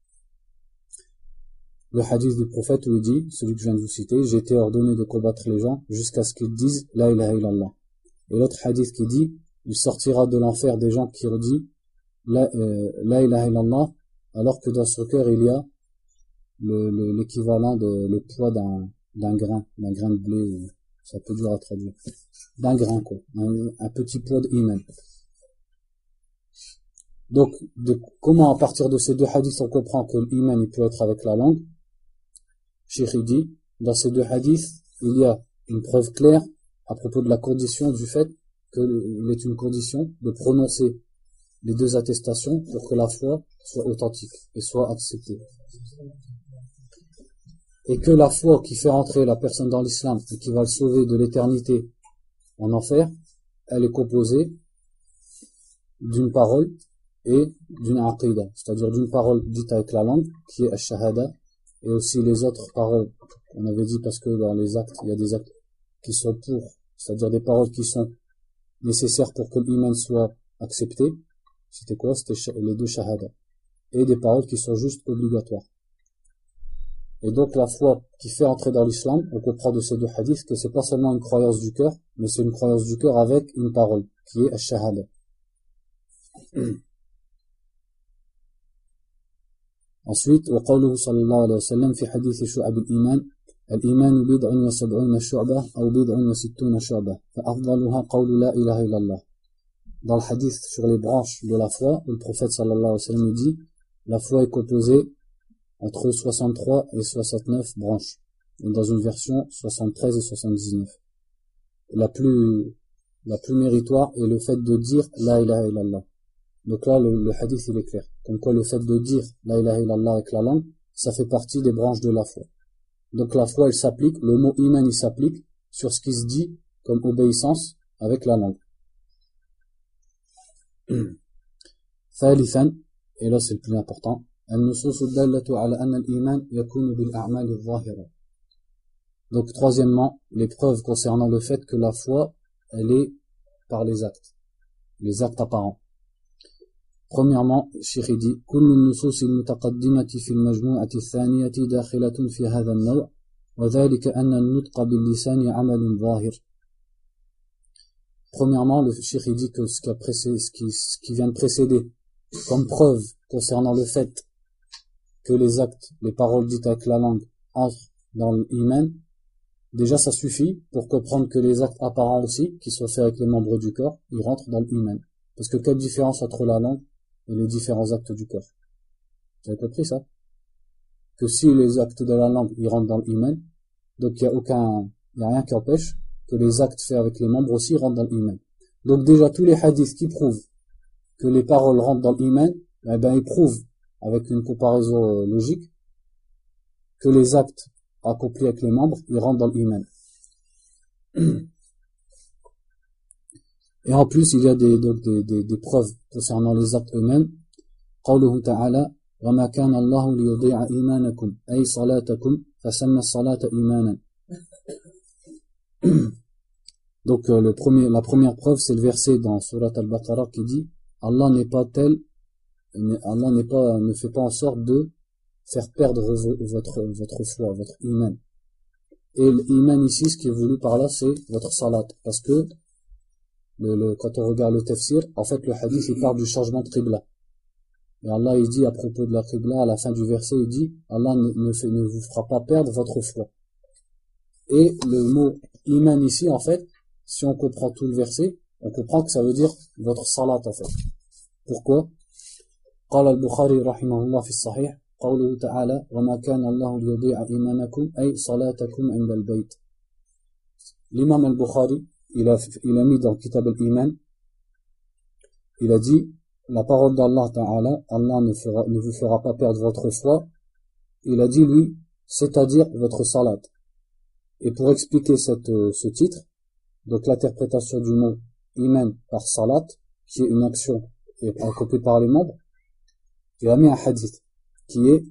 Le hadith du prophète où il dit, celui que je viens de vous citer, j'ai été ordonné de combattre les gens jusqu'à ce qu'ils disent la ilaha illallah. Et l'autre hadith qui dit, il sortira de l'enfer des gens qui redisent la ilaha illallah, alors que dans son cœur il y a l'équivalent de le poids d'un grain de blé, c'est un peu dur à traduire, d'un grain quoi, un petit poids d'iman. Donc comment à partir de ces deux hadiths on comprend que l'iman il peut être avec la langue? Cheikh dit, dans ces deux hadiths il y a une preuve claire à propos de la condition du fait qu'il est une condition de prononcer les deux attestations pour que la foi soit authentique et soit acceptée. Et que la foi qui fait rentrer la personne dans l'islam et qui va le sauver de l'éternité en enfer, elle est composée d'une parole et d'une aqidah, c'est-à-dire d'une parole dite avec la langue, qui est ash-shahada, et aussi les autres paroles, on avait dit parce que dans les actes, il y a des actes qui sont pour, c'est-à-dire des paroles qui sont nécessaires pour que l'iman soit accepté. C'était quoi? C'était les deux shahada. Et des paroles qui sont juste obligatoires. Et donc la foi qui fait entrer dans l'islam, on comprend de ces deux hadiths que c'est pas seulement une croyance du cœur, mais c'est une croyance du cœur avec une parole, qui est ash-shahada. Ensuite, وقوله صلى الله عليه وسلم في حديث شعب الإيمان: الإيمان بضع وسبعون شعبة أو بضع وستون شعبة فأفضلها قول لا إله إلا الله. Dans le hadith sur les branches de la foi, le prophète sallallahu alayhi wa sallam dit, la foi est composée entre 63 et 69 branches. Et dans une version, 73 et 79. La plus méritoire est le fait de dire la ilaha illallah. Donc là, le hadith il est clair. Comme quoi le fait de dire la ilaha illallah avec la langue, ça fait partie des branches de la foi. Donc la foi elle s'applique, le mot iman il s'applique sur ce qui se dit comme obéissance avec la langue. ثالثا, et là c'est le plus important, النصوص الدالة على أن الإيمان يكون بالأعمال الظاهرة. Donc troisièmement, les preuves concernant le fait que la foi elle est par les actes apparents. Premièrement, Cheikh dit كل النصوص المتقدمة في المجموعة الثانية داخلة في هذا النوع وذلك أن النطق باللسان عمل ظاهر. Premièrement, le Cheikh dit que ce qui vient de précéder comme preuve concernant le fait que les actes, les paroles dites avec la langue entrent dans l'iman, déjà ça suffit pour comprendre que les actes apparents aussi, qui sont faits avec les membres du corps, ils rentrent dans l'iman. Parce que quelle différence entre la langue et les différents actes du corps? Vous avez compris ça? Que si les actes de la langue, ils rentrent dans l'iman, donc il y a rien qui empêche que les actes faits avec les membres aussi rentrent dans l'iman. Donc déjà tous les hadiths qui prouvent que les paroles rentrent dans l'iman, eh ben ils prouvent avec une comparaison logique, que les actes accomplis avec les membres, ils rentrent dans l'iman. Et en plus, il y a des preuves concernant les actes eux-mêmes. قوله تعالى وما كان الله ليضيع إيمانكم أي صلاتكم فسمى الصلاة إيمانا. Donc la première preuve, c'est le verset dans Surat Al-Baqarah qui dit Allah ne fait pas en sorte de faire perdre votre foi, votre iman. Et l'iman ici, ce qui est voulu par là, c'est votre salat. Parce que quand on regarde le tafsir, en fait le hadith il parle du changement de qibla. Et Allah il dit à propos de la qibla, à la fin du verset, il dit Allah ne vous fera pas perdre votre foi. Et le mot iman ici, en fait, si on comprend tout le verset, on comprend que ça veut dire votre salat en fait. Pourquoi? قال البخاري رحمه الله في الصحيح قوله تعالى وما كان الله ليضيع إيمانكم أي صلاتكم عند البيت. L'imam al-Bukhari, il a mis dans Kitab al-Iman, il a dit la parole d'Allah Ta'ala, Allah ne vous fera pas perdre votre foi. Il a dit lui, c'est-à-dire votre salat. Et pour expliquer ce titre, donc l'interprétation du mot iman par salat, qui est une action accomplie par les membres, il a mis un hadith qui est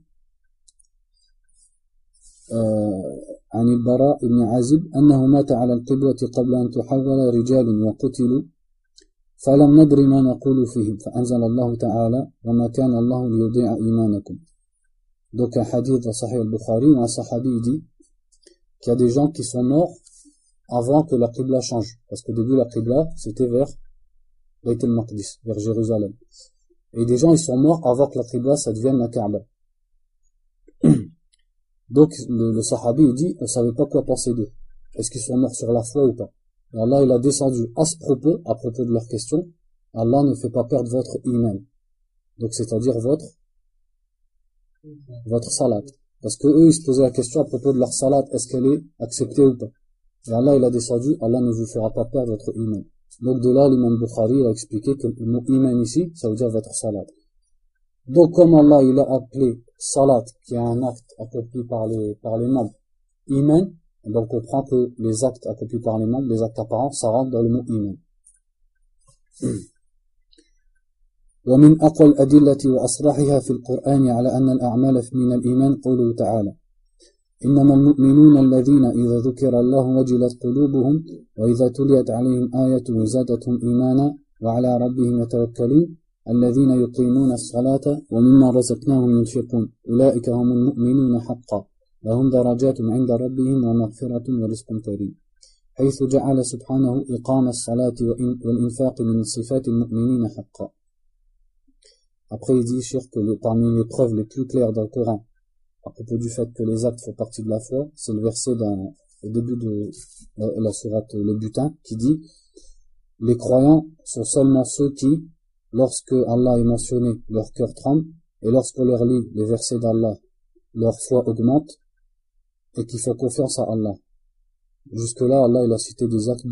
عن البراء بن عازب أنه مات على القبلة قبل أن تحول رجال وقتلوا فلم ندر ما نقول فيهم فأنزل الله تعالى وما كان الله ليضيع إيمانكم. Donc un hadith dans Sahih al-Bukhari où un sahabi dit qu'il y a des gens qui sont morts avant que la qibla change, parce qu'au début la qibla c'était vers Bayt al-Maqdis, vers Jérusalem, et des gens ils sont morts avant que la qibla ça devienne la Kaaba. Donc le sahabi il dit on savait pas quoi penser d'eux, est-ce qu'ils sont morts sur la foi ou pas. Et Allah il a descendu à propos de leur question, Allah ne fait pas perdre votre iman, donc c'est-à-dire votre salat, parce que eux ils se posaient la question à propos de leur salat, est-ce qu'elle est acceptée ou pas. Et Allah il a descendu, Allah ne vous fera pas perdre votre iman. Donc de là l'imam Bukhari a expliqué que le mot iman ici ça veut dire votre salat. Donc comme Allah il a appelé salat qui est un acte accompli par les membres iman, donc on comprend que les actes accomplis par les membres, les actes apparents, ça rentre dans le mot iman. ومن أقوى الأدلة وأصرحها في القرآن على أن الأعمال من الإيمان قوله تعالى إنما المؤمنون الذين إذا ذكر الله وجلت قلوبهم وإذا تليت عليهم آية زادتهم إيمانا وعلى ربهم يتوكلون الذين يقيمون الصلاة ومما رزقناهم ينفقون أولئك هم المؤمنون حقا لهم درجات عند ربهم ومغفرة ورزق كريم حيث جعل سبحانه إقام الصلاة والإنفاق من صفات المؤمنين حقا. Après il dit que parmi les preuves les plus claires dans le Coran à propos du fait que les actes font partie de la foi, c'est le verset au début de la sourate le butin qui dit les croyants sont seulement ceux qui, lorsque Allah est mentionné, leur cœur tremble, et lorsqu'on leur lit les versets d'Allah, leur foi augmente, et qui font confiance à Allah. Jusque-là, Allah il a cité des actes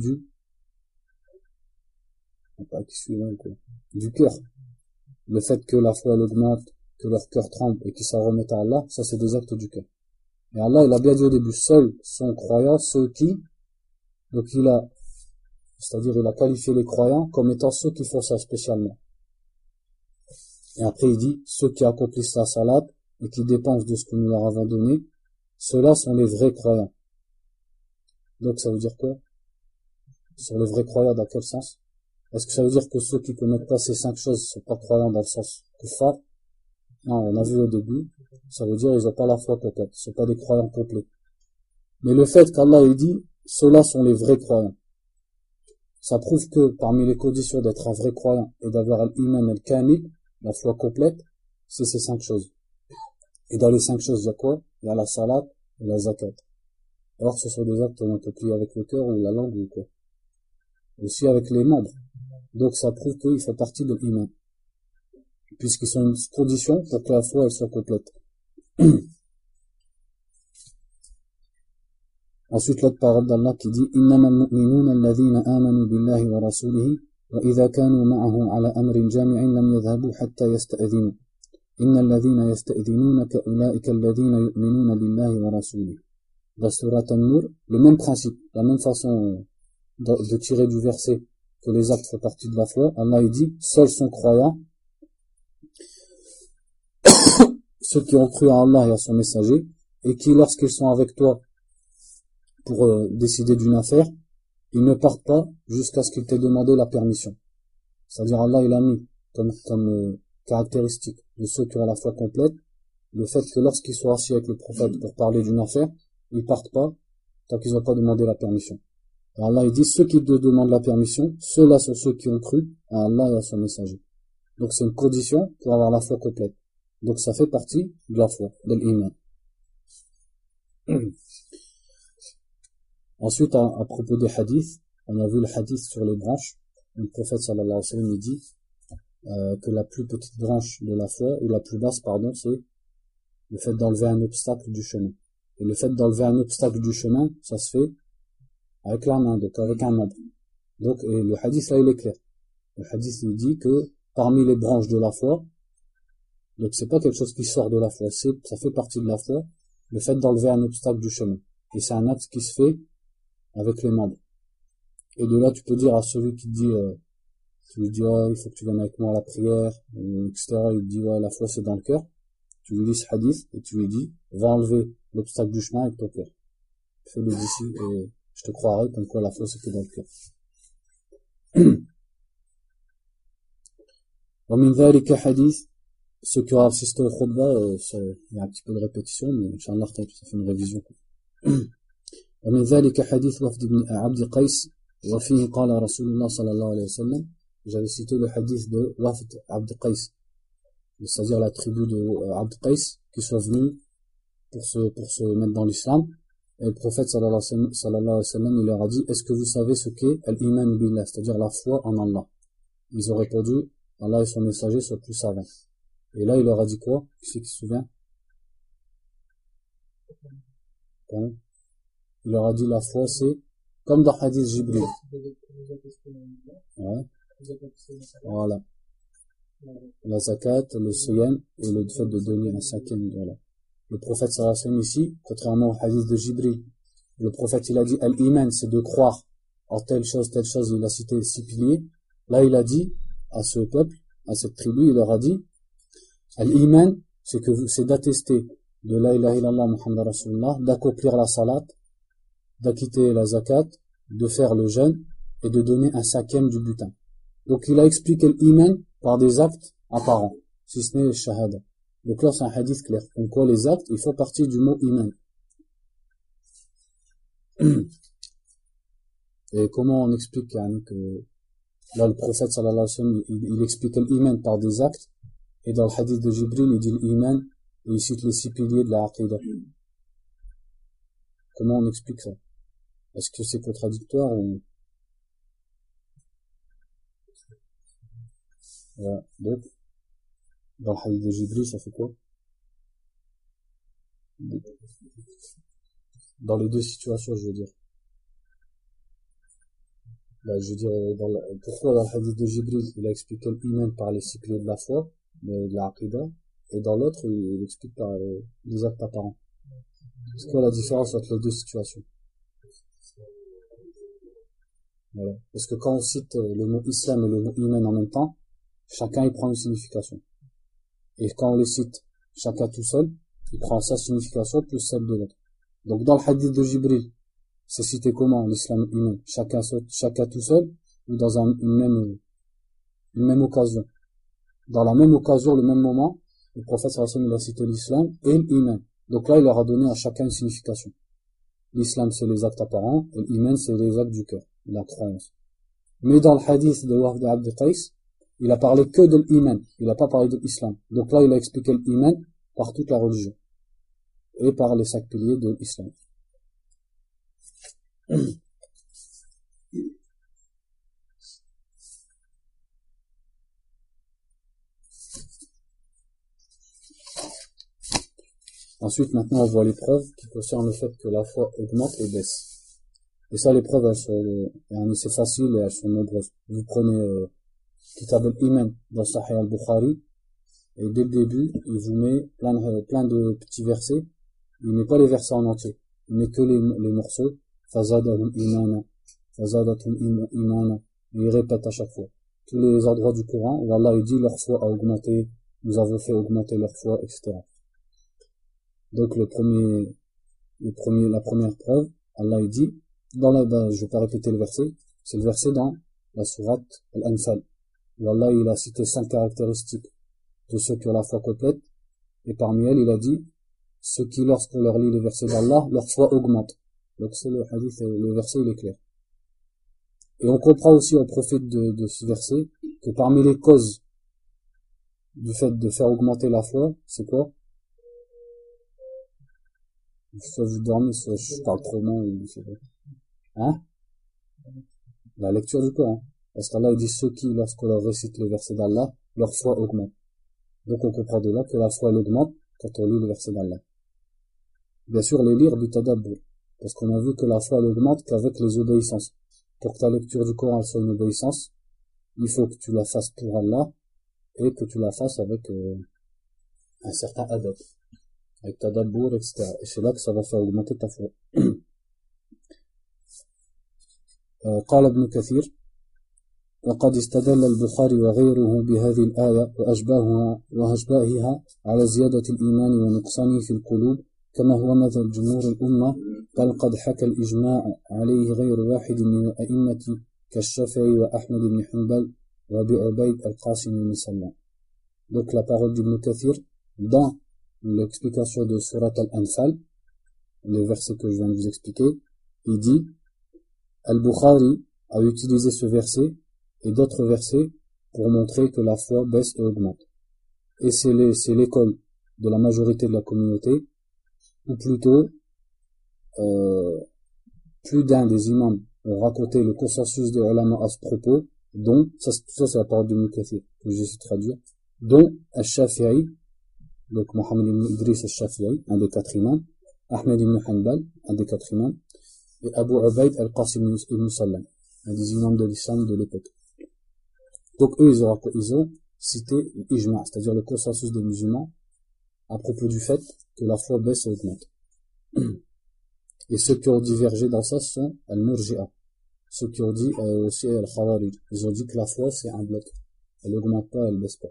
du cœur. Le fait que la foi elle augmente, que leur cœur tremble et qu'ils s'en remettent à Allah, ça c'est des actes du cœur. Et Allah il a bien dit au début, seuls sont croyants ceux qui, donc il a qualifié les croyants comme étant ceux qui font ça spécialement. Et après il dit, ceux qui accomplissent la salat et qui dépensent de ce que nous leur avons donné, ceux-là sont les vrais croyants. Donc ça veut dire quoi? Sur les vrais croyants dans quel sens? Est-ce que ça veut dire que ceux qui commettent pas ces 5 choses sont pas croyants dans le sens kuffar? Non, on a vu au début, ça veut dire ils ont pas la foi complète, ils sont pas des croyants complets. Mais le fait qu'Allah ait dit, ceux-là sont les vrais croyants, ça prouve que parmi les conditions d'être un vrai croyant et d'avoir l'iman al-kamil, la foi complète, c'est ces 5 choses. Et dans les 5 choses, il y a quoi? Il y a la salat et la zakat. Alors ce sont des actes qu'on accomplit avec le cœur ou la langue ou quoi. Aussi avec les membres. Donc ça prouve qu'ils font partie de l'iman, puisqu'ils sont une condition pour que la foi elle soit complète. Ensuite l'autre parole d'Allah qui dit إنما المؤمنون الذين آمنوا بالله ورسوله وإذا كانوا معه على أمر جامع لم يذهبوا حتى يستأذنوا إن الذين يستأذنونك أولئك الذين يؤمنون بالله ورسوله. Dans Surat An-Nur, le même principe, la même façon de tirer du verset que les actes font partie de la foi. Allah dit, seuls sont croyants ceux qui ont cru à Allah et à son messager, et qui, lorsqu'ils sont avec toi pour décider d'une affaire, ils ne partent pas jusqu'à ce qu'ils t'aient demandé la permission. C'est-à-dire Allah il a mis comme caractéristique de ceux qui ont la foi complète, le fait que lorsqu'ils sont assis avec le prophète pour parler d'une affaire, ils partent pas tant qu'ils n'ont pas demandé la permission. Et Allah il dit, ceux qui te demandent la permission, ceux-là sont ceux qui ont cru à Allah et à son messager. Donc c'est une condition pour avoir la foi complète. Donc ça fait partie de la foi, de l'iman. Ensuite, à propos des hadiths, on a vu le hadith sur les branches. Le prophète sallallahu alayhi wa sallam dit que la plus petite branche de la foi, ou la plus basse, pardon, c'est le fait d'enlever un obstacle du chemin. Et le fait d'enlever un obstacle du chemin, ça se fait avec la main, donc avec un membre. Donc, et le hadith là, il est clair. Le hadith, il dit que parmi les branches de la foi, donc c'est pas quelque chose qui sort de la foi, ça fait partie de la foi, le fait d'enlever un obstacle du chemin. Et c'est un acte qui se fait avec les membres. Et de là, tu peux dire à celui qui te dit, tu lui dis, ouais, il faut que tu viennes avec moi à la prière, etc. Il te dit, ouais, la foi c'est dans le cœur. Tu lui lis ce hadith et tu lui dis, va enlever l'obstacle du chemin avec ton cœur. Fais-le d'ici et je te croirai comme quoi la foi c'est que dans le cœur. ومن ذلك حديث, ceux qui ont assisté au khutbah, il y a un petit peu de répétition, mais Inch'Allah, ça fait une révision. ومن ذلك حديث وفد بن عبد قيس وفيه قال رسول الله صلى الله عليه وسلم. J'avais cité le hadith de Wafd Abd Qais, c'est-à-dire la tribu de Abd Qais qui sont venus pour se mettre dans l'islam. Et le prophète sallallahu alayhi wa sallam, il leur a dit, est-ce que vous savez ce qu'est al-iman billah, c'est-à-dire la foi en Allah? Ils ont répondu, Allah et son messager soient plus savants. Et là, il leur a dit quoi? Qui c'est qui se souvient? Bon. Il leur a dit la foi, c'est comme dans Hadith Jibril. Ouais. Voilà. La zakat, le siyam et le fait de donner un cinquième. Voilà. Le prophète sallallahu alayhi wa sallam ici, contrairement au Hadith de Jibril, le prophète il a dit al-iman, c'est de croire en telle chose, il a cité 6 piliers. Là, il a dit à ce peuple, à cette tribu, il leur a dit al-iman, c'est d'attester de la ilaha illallah Muhammad Rasulullah, d'accomplir la salat, d'acquitter la zakat, de faire le jeûne et de donner un cinquième du butin. Donc il a expliqué l'iman par des actes apparents, si ce n'est le shahada. Donc là c'est un hadith clair. Donc quoi, les actes, ils font partie du mot iman. Et comment on explique que là le prophète sallallahu alayhi wa sallam, il explique l'iman par des actes, et dans le hadith de Jibril il dit l'iman et il cite les 6 piliers de la aqidah. Comment on explique ça? Est-ce que c'est contradictoire ou... Voilà. Donc, dans le hadith de Jibril, ça fait quoi? Dans les deux situations, je veux dire. Là, je veux dire, pourquoi dans le hadith de Jibril, il a expliqué l'iman par les 6 piliers de la foi, de la aqidah, et dans l'autre, il explique par les actes apparents. C'est quoi la différence entre les deux situations? Voilà. Parce que quand on cite le mot islam et le mot iman en même temps, chacun il prend une signification. Et quand on les cite chacun tout seul, il prend sa signification plus celle de l'autre. Donc dans le hadith de Jibril, c'est cité comment l'islam iman? Chacun tout seul ou dans une même occasion. Dans la même occasion, le même moment, le prophète sallallahu alayhi wa sallam il a cité l'islam et l'iman. Donc là, il leur a donné à chacun une signification. L'islam, c'est les actes apparents, et l'iman, c'est les actes du cœur, la croyance. Mais dans le hadith de Wafd Abd Qais, il a parlé que de l'iman, il n'a pas parlé de l'islam. Donc là, il a expliqué l'iman par toute la religion, et par les 5 piliers de l'islam. Ensuite, maintenant, on voit les preuves qui concernent le fait que la foi augmente et baisse. Et ça, les preuves, c'est facile et elles sont nombreuses. Vous prenez Kitab al-Iman dans Sahih al-Bukhari, et dès le début, il vous met plein de petits versets. Il met pas les versets en entier. Il met que les morceaux. Fazadahum imana. Fazadatum imana. Et il répète à chaque fois. Tous les endroits du Coran où Allah il dit leur foi a augmenté, nous avons fait augmenter leur foi, etc. Donc la première preuve, Allah il dit, je vais pas répéter le verset, c'est le verset dans la sourate Al-Anfal, où Allah il a cité 5 caractéristiques de ceux qui ont la foi complète, et parmi elles il a dit, ceux qui lorsqu'on leur lit les versets d'Allah, leur foi augmente. Donc c'est le hadith, le verset il est clair. Et on comprend aussi au profit de ce verset, que parmi les causes du fait de faire augmenter la foi, c'est quoi? Soit vous dormez, soit je parle trop loin, hein? La lecture du Coran. Parce qu'Allah il dit ceux qui, lorsqu'on leur récite les versets d'Allah, leur foi augmente. Donc on comprend de là que la foi elle augmente quand on lit les versets d'Allah. Bien sûr, les lire du tadabbur. Parce qu'on a vu que la foi elle augmente qu'avec les obéissances. Pour que ta lecture du Coran elle soit une obéissance, il faut que tu la fasses pour Allah et que tu la fasses avec un certain adab. Avec tadabbur, etc. Et c'est là que ça va faire augmenter ta foi. قال ابن كثير وقد استدل البخاري وغيره بهذه الآية وأشباهها على زيادة الإيمان ونقصانه في القلوب كما هو مذهب جمهور الأمة بل قد حكى الإجماع عليه غير واحد من الأئمة كالشافعي وأحمد بن حنبل وأبي عبيد القاسم بن سلام. Donc la parole d'Ibn Kathir dans l'explication de Surat Al-Anfal, le verset que je viens de vous expliquer, il dit Al-Bukhari a utilisé ce verset et d'autres versets pour montrer que la foi baisse et augmente. Et c'est l'école de la majorité de la communauté, ou plutôt plus d'un des imams ont raconté le consensus des ulama à ce propos, dont, ça c'est la parole de Ibn Kathir, que j'ai su traduire, dont Al-Shafi'i, donc Mohammed ibn Idris Al-Shafi'i, un des 4 imams, Ahmed ibn Hanbal, un des 4 imams, et Abu Ubaid Al-Qasim ibn Sallam, un des imams de l'islam de l'époque. Donc eux, ils ont cité l'ijma', c'est-à-dire le consensus des musulmans, à propos du fait que la foi baisse et augmente. Et ceux qui ont divergé dans ça sont Al-Murji'a. Ceux qui ont dit aussi Al-Khawarij. Ils ont dit que la foi c'est un bloc. Elle augmente pas, elle baisse pas.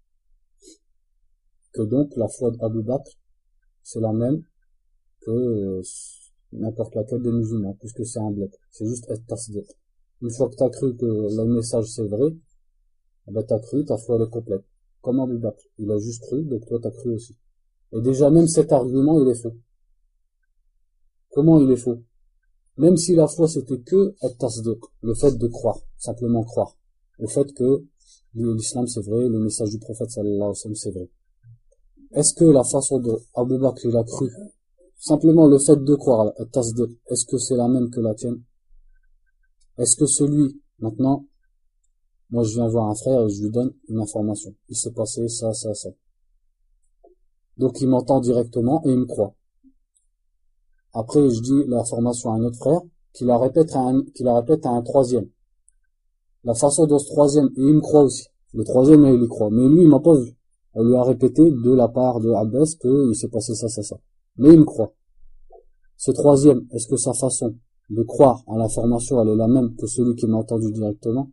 Que donc la foi d'Abu Bakr, c'est la même que n'importe laquelle des musulmans, puisque c'est un bloc. C'est juste at-tasdiq. Une fois que tu as cru que le message c'est vrai, ben tu as cru, ta foi elle est complète. Comme Abu Bakr. Il a juste cru, donc toi tu as cru aussi. Et déjà même cet argument il est faux. Comment il est faux? Même si la foi c'était que at-tasdiq, le fait de croire, simplement croire, au fait que l'islam c'est vrai, le message du prophète sallallahu alayhi wa sallam c'est vrai. Est-ce que la façon dont Abu Bakr il a cru, simplement le fait de croire, at-tasdiq, est-ce que c'est la même que la tienne? Est-ce que celui, maintenant, moi je viens voir un frère et je lui donne une information, il s'est passé ça. Donc il m'entend directement et il me croit. Après, je dis l'information à un autre frère, qui la répète à un troisième. La façon dont ce troisième, et il me croit aussi. Le troisième, il y croit. Mais lui, il m'a pas vu. On lui a répété de la part de Abbas qu'il s'est passé ça. Mais il me croit. Ce troisième, est-ce que sa façon de croire à l'information, elle est la même que celui qui m'a entendu directement?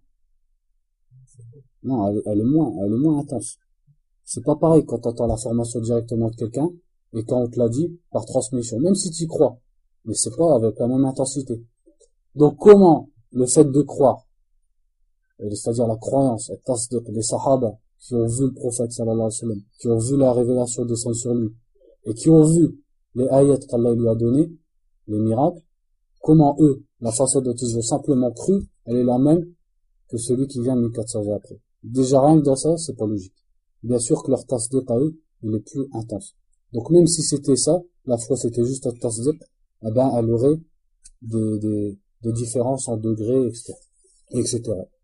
Non, elle est moins intense. C'est pas pareil quand t'entends l'information directement de quelqu'un, et quand on te l'a dit par transmission, même si tu y crois, mais c'est pas avec la même intensité. Donc comment le fait de croire, c'est-à-dire la croyance, des sahaba qui ont vu le prophète sallallahu alayhi wa sallam, qui ont vu la révélation descendre sur lui, et qui ont vu les ayats qu'Allah lui a donné, les miracles, comment eux, la façon dont ils ont simplement cru, elle est la même que celui qui vient 1400 ans après. Déjà rien que dans ça, c'est pas logique. Bien sûr que leur tasdiq à eux, il est plus intense. Donc même si c'était ça, la foi c'était juste un tasdiq, eh ben elle aurait des différences en degrés, etc.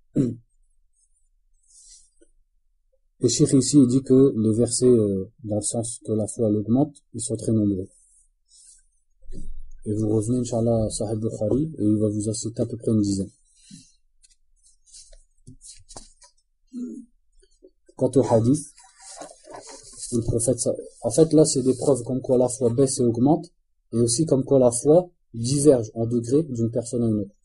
Et Cheikh ici, il dit que les versets, dans le sens que la foi elle augmente, ils sont très nombreux. Et vous revenez, Inch'Allah, à Sahih Bukhari, et il va vous en citer à peu près une dizaine. Quant au hadith, où le prophète, en fait, là, c'est des preuves comme quoi la foi baisse et augmente, et aussi comme quoi la foi diverge en degrés d'une personne à une autre.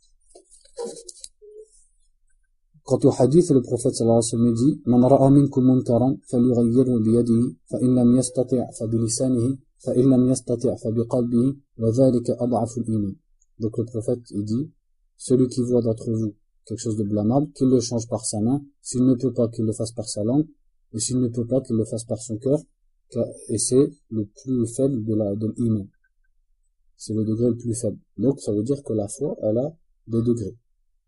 Quant au hadith, le prophète sallallahu alayhi wa sallam dit: Man ra'a minkum munkaran falyughayyirhu biyadihi fa in lam yastati' fa bilisanihi fa in lam yastati' fa biqalbihi wa dhalika ad'afu al-iman. Donc le prophète il dit: celui qui voit d'entre vous quelque chose de blâmable, qu'il le change par sa main, s'il ne peut pas qu'il le fasse par sa langue, et s'il ne peut pas qu'il le fasse par son cœur, et c'est le plus faible de l'iman. C'est le degré le plus faible. Donc ça veut dire que la foi, elle a des degrés.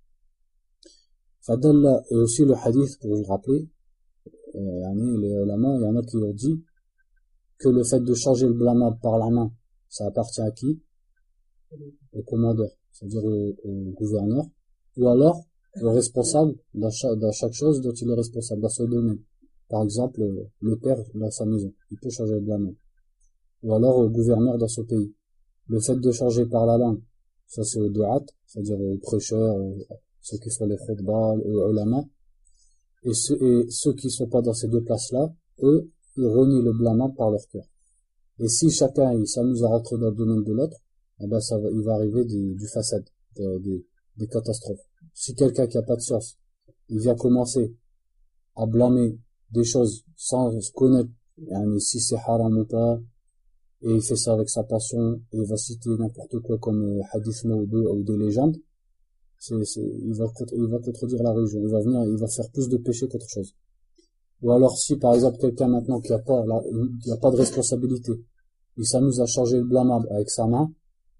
Fadalla, et aussi le hadith, pour vous rappeler, les ulama, il y en a qui ont dit que le fait de changer le blâmable par la main, ça appartient à qui? Au commandeur, c'est-à-dire au gouverneur, ou alors au responsable dans chaque chose dont il est responsable, dans son domaine. Par exemple, le père dans sa maison, il peut changer le blâmable. Ou alors au gouverneur dans son pays. Le fait de changer par la langue, ça c'est au du'at, c'est-à-dire aux prêcheurs, ceux qui font les khutbahs, aux ulama, et ceux qui sont pas dans ces deux places-là, eux, ils renient le blâmable par leur cœur. Et si chacun, il s'amuse à rentrer dans le domaine de l'autre, eh ben il va arriver du façade, des catastrophes. Si quelqu'un qui a pas de science, il vient commencer à blâmer des choses sans se connaître, si c'est haram ou pas, et il fait ça avec sa passion, et il va citer n'importe quoi comme hadith maudou ou des légendes, il va contredire la religion, il va faire plus de péché qu'autre chose. Ou alors si par exemple quelqu'un maintenant qui a pas de responsabilité, il s'amuse à changer le blâmable avec sa main,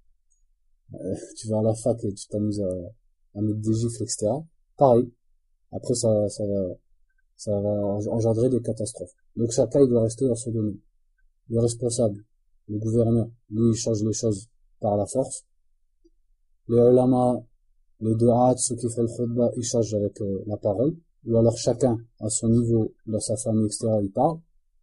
tu vas à la fac et tu t'amuses à mettre des gifles, etc. Pareil. Après ça va engendrer des catastrophes. Donc chacun il doit rester dans son domaine. Le responsable, le gouverneur, lui il change les choses par la force. Les ulama, les du'at, ceux qui font le khutbah, ils changent avec la parole. Ou alors chacun à son niveau, dans sa famille, etc. il parle.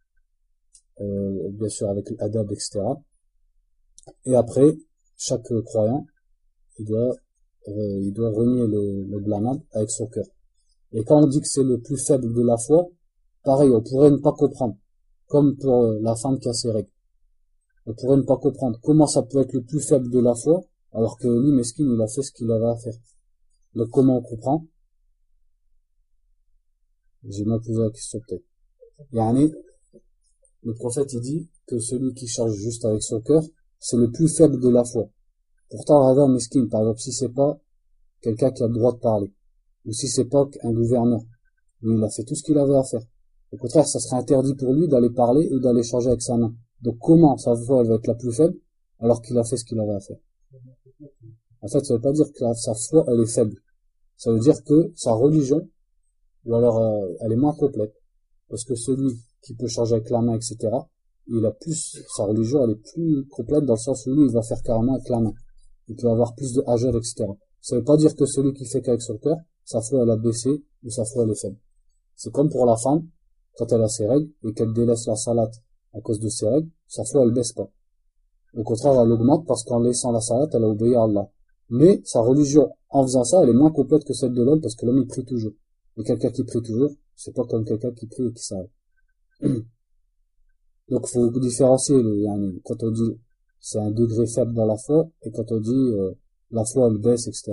Bien sûr avec l'adab, etc. Et après, chaque croyant, il doit renier le blâmable avec son cœur. Et quand on dit que c'est le plus faible de la foi, pareil, on pourrait ne pas comprendre. Comme pour la femme qui a ses règles. On pourrait ne pas comprendre comment ça peut être le plus faible de la foi, alors que lui, mesquine, il a fait ce qu'il avait à faire. Donc comment on comprend? J'ai mal posé la question peut-être. Le prophète il dit que celui qui charge juste avec son cœur, c'est le plus faible de la foi. Pourtant, Radha mesquine, par exemple, si c'est pas quelqu'un qui a le droit de parler, ou si c'est pas un gouverneur, lui il a fait tout ce qu'il avait à faire. Au contraire, ça serait interdit pour lui d'aller parler ou d'aller changer avec sa main. Donc comment sa foi elle va être la plus faible alors qu'il a fait ce qu'il avait à faire? En fait, ça veut pas dire que sa foi elle est faible. Ça veut dire que sa religion, ou alors elle est moins complète. Parce que celui qui peut changer avec la main, etc., sa religion elle est plus complète dans le sens où lui il va faire carrément avec la main. Il peut avoir plus de hajr, etc. Ça veut pas dire que celui qui fait qu'avec son cœur, sa foi elle a baissé ou sa foi elle est faible. C'est comme pour la femme, quand elle a ses règles et qu'elle délaisse la salat à cause de ses règles, sa foi elle baisse pas. Au contraire, elle augmente parce qu'en laissant la salat, elle a obéi à Allah. Mais sa religion, en faisant ça, elle est moins complète que celle de l'homme parce que l'homme il prie toujours. Et quelqu'un qui prie toujours, c'est pas comme quelqu'un qui prie et qui s'arrête. Donc faut différencier quand on dit c'est un degré faible dans la foi et quand on dit la foi elle baisse, etc.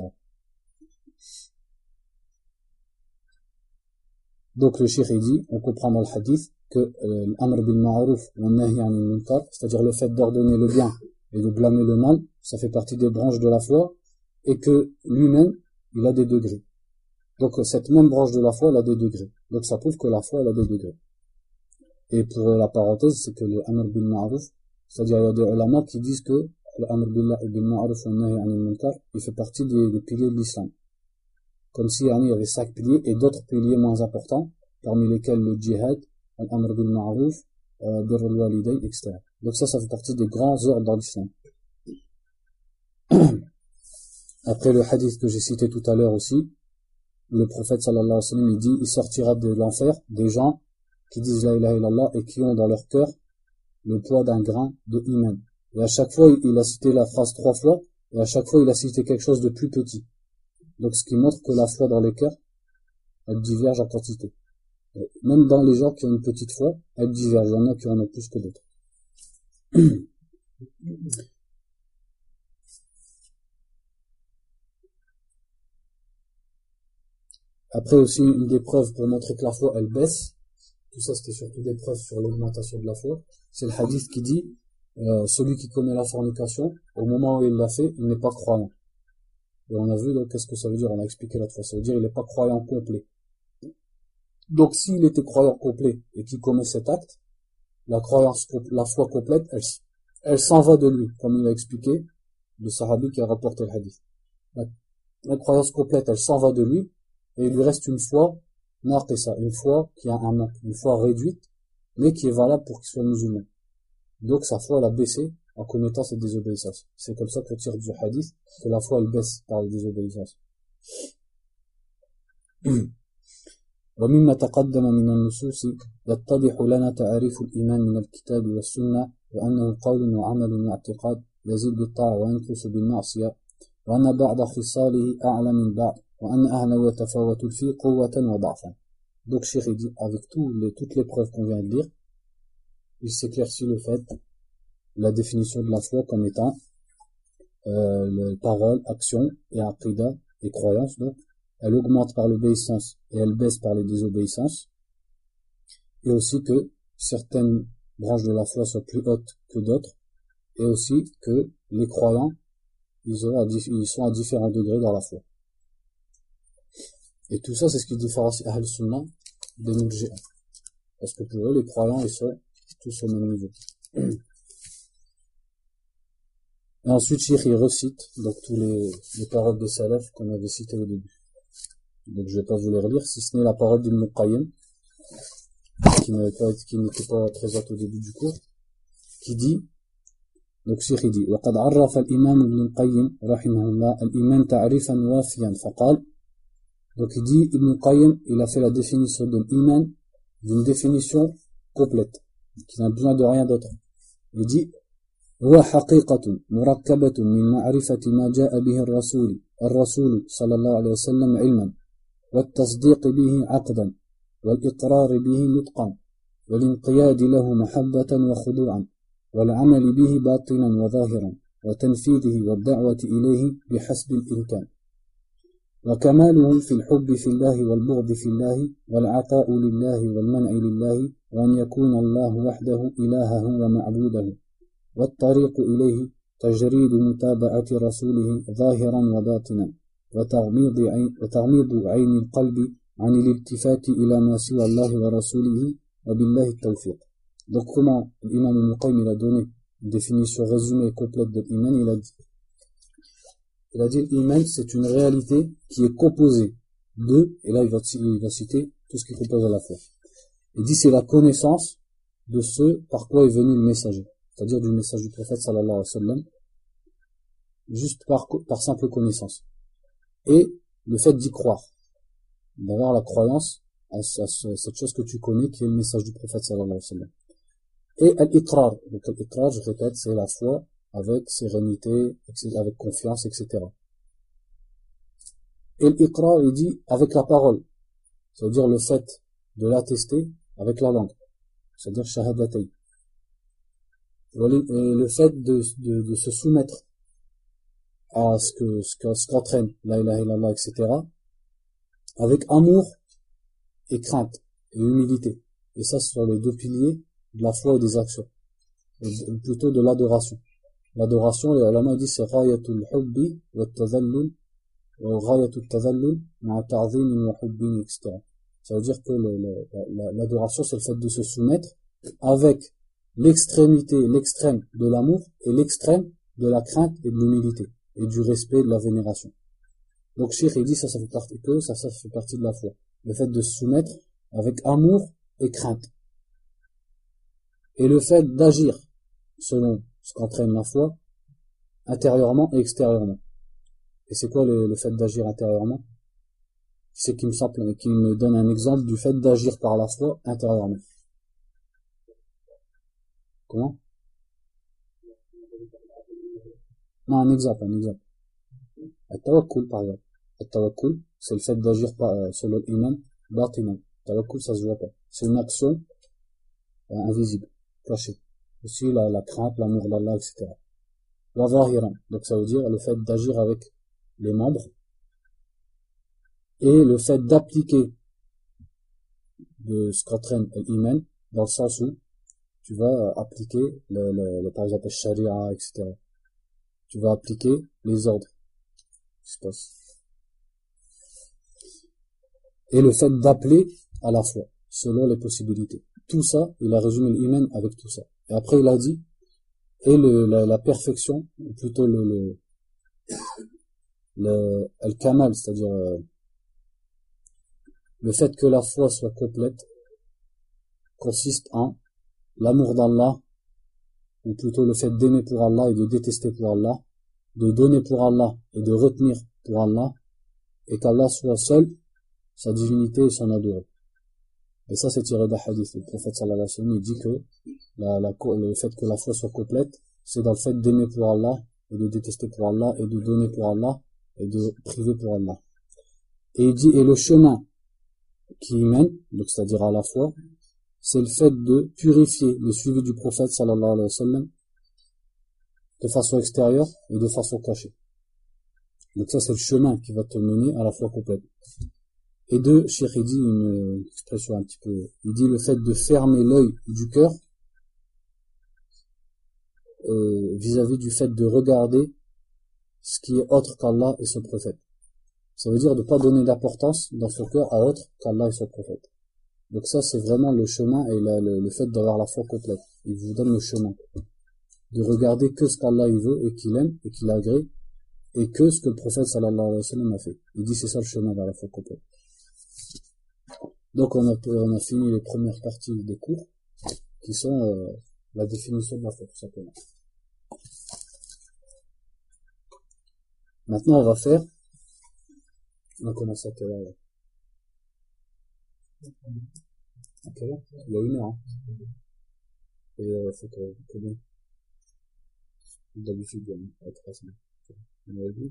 Donc le cheikh il dit, on comprend dans le hadith que l'amr bil ma'ruf wa nahy 'anil munkar, c'est-à-dire le fait d'ordonner le bien et de blâmer le mal, ça fait partie des branches de la foi et que lui-même il a des degrés. Donc cette même branche de la foi elle a des degrés. Donc ça prouve que la foi elle a des degrés. Et pour la parenthèse, c'est que le amr bil ma'ruf, c'est-à-dire il y a des ulama qui disent que l'amr bil ma'ruf wa nahy 'anil munkar, il fait partie des piliers de l'islam. Comme si il y avait 5 piliers et d'autres piliers moins importants, parmi lesquels le djihad, l'amr bil ma'ruf, birrul walidayn, etc. Donc ça fait partie des grands ordres dans l'islam. Après le hadith que j'ai cité tout à l'heure aussi, le prophète sallallahu alayhi wa sallam il dit, il sortira de l'enfer des gens qui disent la ilaha illallah et qui ont dans leur cœur le poids d'un grain de iman. Et à chaque fois, il a cité la phrase 3 fois, et à chaque fois, il a cité quelque chose de plus petit. Donc ce qui montre que la foi dans les cœurs, elle diverge en quantité. Même dans les gens qui ont une petite foi, elle diverge. Il y en a qui en ont plus que d'autres. Après aussi, une des preuves pour montrer que la foi, elle baisse. Tout ça, c'était surtout des preuves sur l'augmentation de la foi. C'est le hadith qui dit, celui qui commet la fornication, au moment où il l'a fait, il n'est pas croyant. Et on a vu, donc, qu'est-ce que ça veut dire? On a expliqué l'autre fois. Ça veut dire, il n'est pas croyant complet. Donc, s'il était croyant complet et qu'il commet cet acte, la foi complète, elle s'en va de lui, comme il a expliqué, le sahabi qui a rapporté le hadith. La croyance complète, elle s'en va de lui, et il lui reste une foi, naqisa, une foi qui a un manque, une foi réduite, mais qui est valable pour qu'il soit musulman. Donc sa foi, elle a baissé en commettant cette désobéissance. C'est comme ça qu'on tire du hadith que la foi, elle baisse par la désobéissance. ومما تقدم من النصوص يتضح لنا تعريف الإيمان من الكتاب والسنة وأنه قول وعمل واعتقاد يزيد بالطاعة وينقص بالمعصية وأن بعض خصاله أعلى من بعض وأن أهله يتفاوت فيه قوة وضعفا. Donc Cheikh dit, avec toutes les preuves qu'on vient de lire, il s'éclaircit le fait, la définition de la foi comme étant parole, action et aqidah et croyance. Donc elle augmente par l'obéissance et elle baisse par les désobéissances, et aussi que certaines branches de la foi soient plus hautes que d'autres, et aussi que les croyants, ils sont à différents degrés dans la foi. Et tout ça, c'est ce qui différencie Ahl Sunnah des Murji'a. Parce que pour eux, les croyants, ils sont tous au même niveau. Et ensuite, Cheikh, il recite donc tous les paroles des salafs qu'on avait citées au début. Donc je vais pas vous les relire, si ce n'est la parole d'Ibn Qayyim, qui n'était pas présente au début du cours, qui dit, donc Cheikh dit, وقد عرف الإمام ابن القيم رحمه الله الإيمان تعريفا وافيا فقال. Donc il dit, Ibn Qayyim, il a fait la définition de l'iman d'une définition complète, qui n'a besoin de rien d'autre. Il dit, هو حقيقة مركبة من معرفة ما جاء به الرسول صلى الله عليه وسلم علما والتصديق به عقدا والإقرار به نطقا والانقياد له محبة وخضوعا والعمل به باطنا وظاهرا وتنفيذه والدعوة إليه بحسب الإمكان وكماله في الحب في الله والبغض في الله والعطاء لله والمنع لله وأن يكون الله وحده إلهه ومعبوده والطريق إليه تجريد متابعة رسوله ظاهرا وباطنا وتغميض عين القلب عن الالتفات إلى ما سوى الله ورسوله وبالله التوفيق. Donc comment l'imam Ibn Qayyim il a donné une définition résumée et complète de l'iman? Il a dit l'iman c'est une réalité qui est composée de, et là il va citer tout ce qui compose à la foi. Il dit c'est la connaissance de ce par quoi est venu le messager, c'est-à-dire du message du prophète sallallahu alayhi wa sallam, juste par simple connaissance. Et le fait d'y croire, d'avoir la croyance à cette chose que tu connais qui est le message du prophète sallallahu alayhi wa sallam. Et al-iqrar, donc al-iqrar, je répète, c'est la foi avec sérénité, avec confiance, etc. Et l'iqrar, il dit avec la parole, c'est-à-dire le fait de l'attester avec la langue, c'est-à-dire shahadatay. Et le fait de se soumettre à ce qu'entraîne la ilaha illallah, etc. avec amour et crainte et humilité. Et ça, ce sont les deux piliers de la foi et des actions, et plutôt de l'adoration. L'adoration, les ulama disent c'est ghayatul hubbi wa tazallul wa ghayatul tazallul ma'a ta'zim wa hubbin, etc. Ça veut dire que l'adoration, c'est le fait de se soumettre avec l'extrême de l'amour et l'extrême de la crainte et de l'humilité et du respect et de la vénération. Donc Cheikh il dit ça fait partie de la foi, le fait de se soumettre avec amour et crainte, et le fait d'agir selon ce qu'entraîne la foi intérieurement et extérieurement. Et c'est quoi le fait d'agir intérieurement? C'est qui me donne un exemple du fait d'agir par la foi intérieurement. Comment? Non, un exemple. At-tawakkul, par exemple. At-tawakkul, c'est le fait d'agir selon l'iman, batinan. Tawakkul, ça se voit pas. C'est une action invisible, cachée. Aussi la crainte, l'amour d'Allah, etc. Wa zahiran, donc ça veut dire le fait d'agir avec les membres et le fait d'appliquer de ce qu'entraîne l'iman, dans le sens où tu vas appliquer par exemple le sharia, etc. Tu vas appliquer les ordres qui se passent. Et le fait d'appeler à la foi, selon les possibilités. Tout ça, il a résumé l'iman avec tout ça. Et après, il a dit, et la perfection, ou plutôt le kamal, c'est-à-dire le fait que la foi soit complète, consiste en l'amour d'Allah, ou plutôt le fait d'aimer pour Allah et de détester pour Allah, de donner pour Allah et de retenir pour Allah, et qu'Allah soit seul, sa divinité et son adoré. Et ça, c'est tiré d'un hadith. Le prophète sallallahu alayhi wa sallam, il dit que le fait que la foi soit complète, c'est dans le fait d'aimer pour Allah, et de détester pour Allah, et de donner pour Allah, et de priver pour Allah. Et il dit, et le chemin qui y mène, donc c'est-à-dire à la foi, c'est le fait de purifier le suivi du prophète sallallahu alayhi wa sallam de façon extérieure et de façon cachée. Donc ça, c'est le chemin qui va te mener à la foi complète. Et deux, Cheikh, il dit une expression un petit peu, il dit le fait de fermer l'œil du cœur vis-à-vis du fait de regarder ce qui est autre qu'Allah et son prophète. Ça veut dire de ne pas donner d'importance dans son cœur à autre qu'Allah et son prophète. Donc ça, c'est vraiment le chemin et le fait d'avoir la foi complète. Il vous donne le chemin. De regarder que ce qu'Allah il veut et qu'il aime et qu'il agrée, et que ce que le prophète sallallahu alayhi wa sallam a fait. Il dit c'est ça le chemin vers la foi complète. Donc on a fini les premières parties des cours, qui sont la définition de la foi, tout simplement. Maintenant on va faire, on a commencé à quelle heure? À quelle heure? Il y a 1 heure, hein. Et c'est combien? D'habitude, il y a 3 semaines.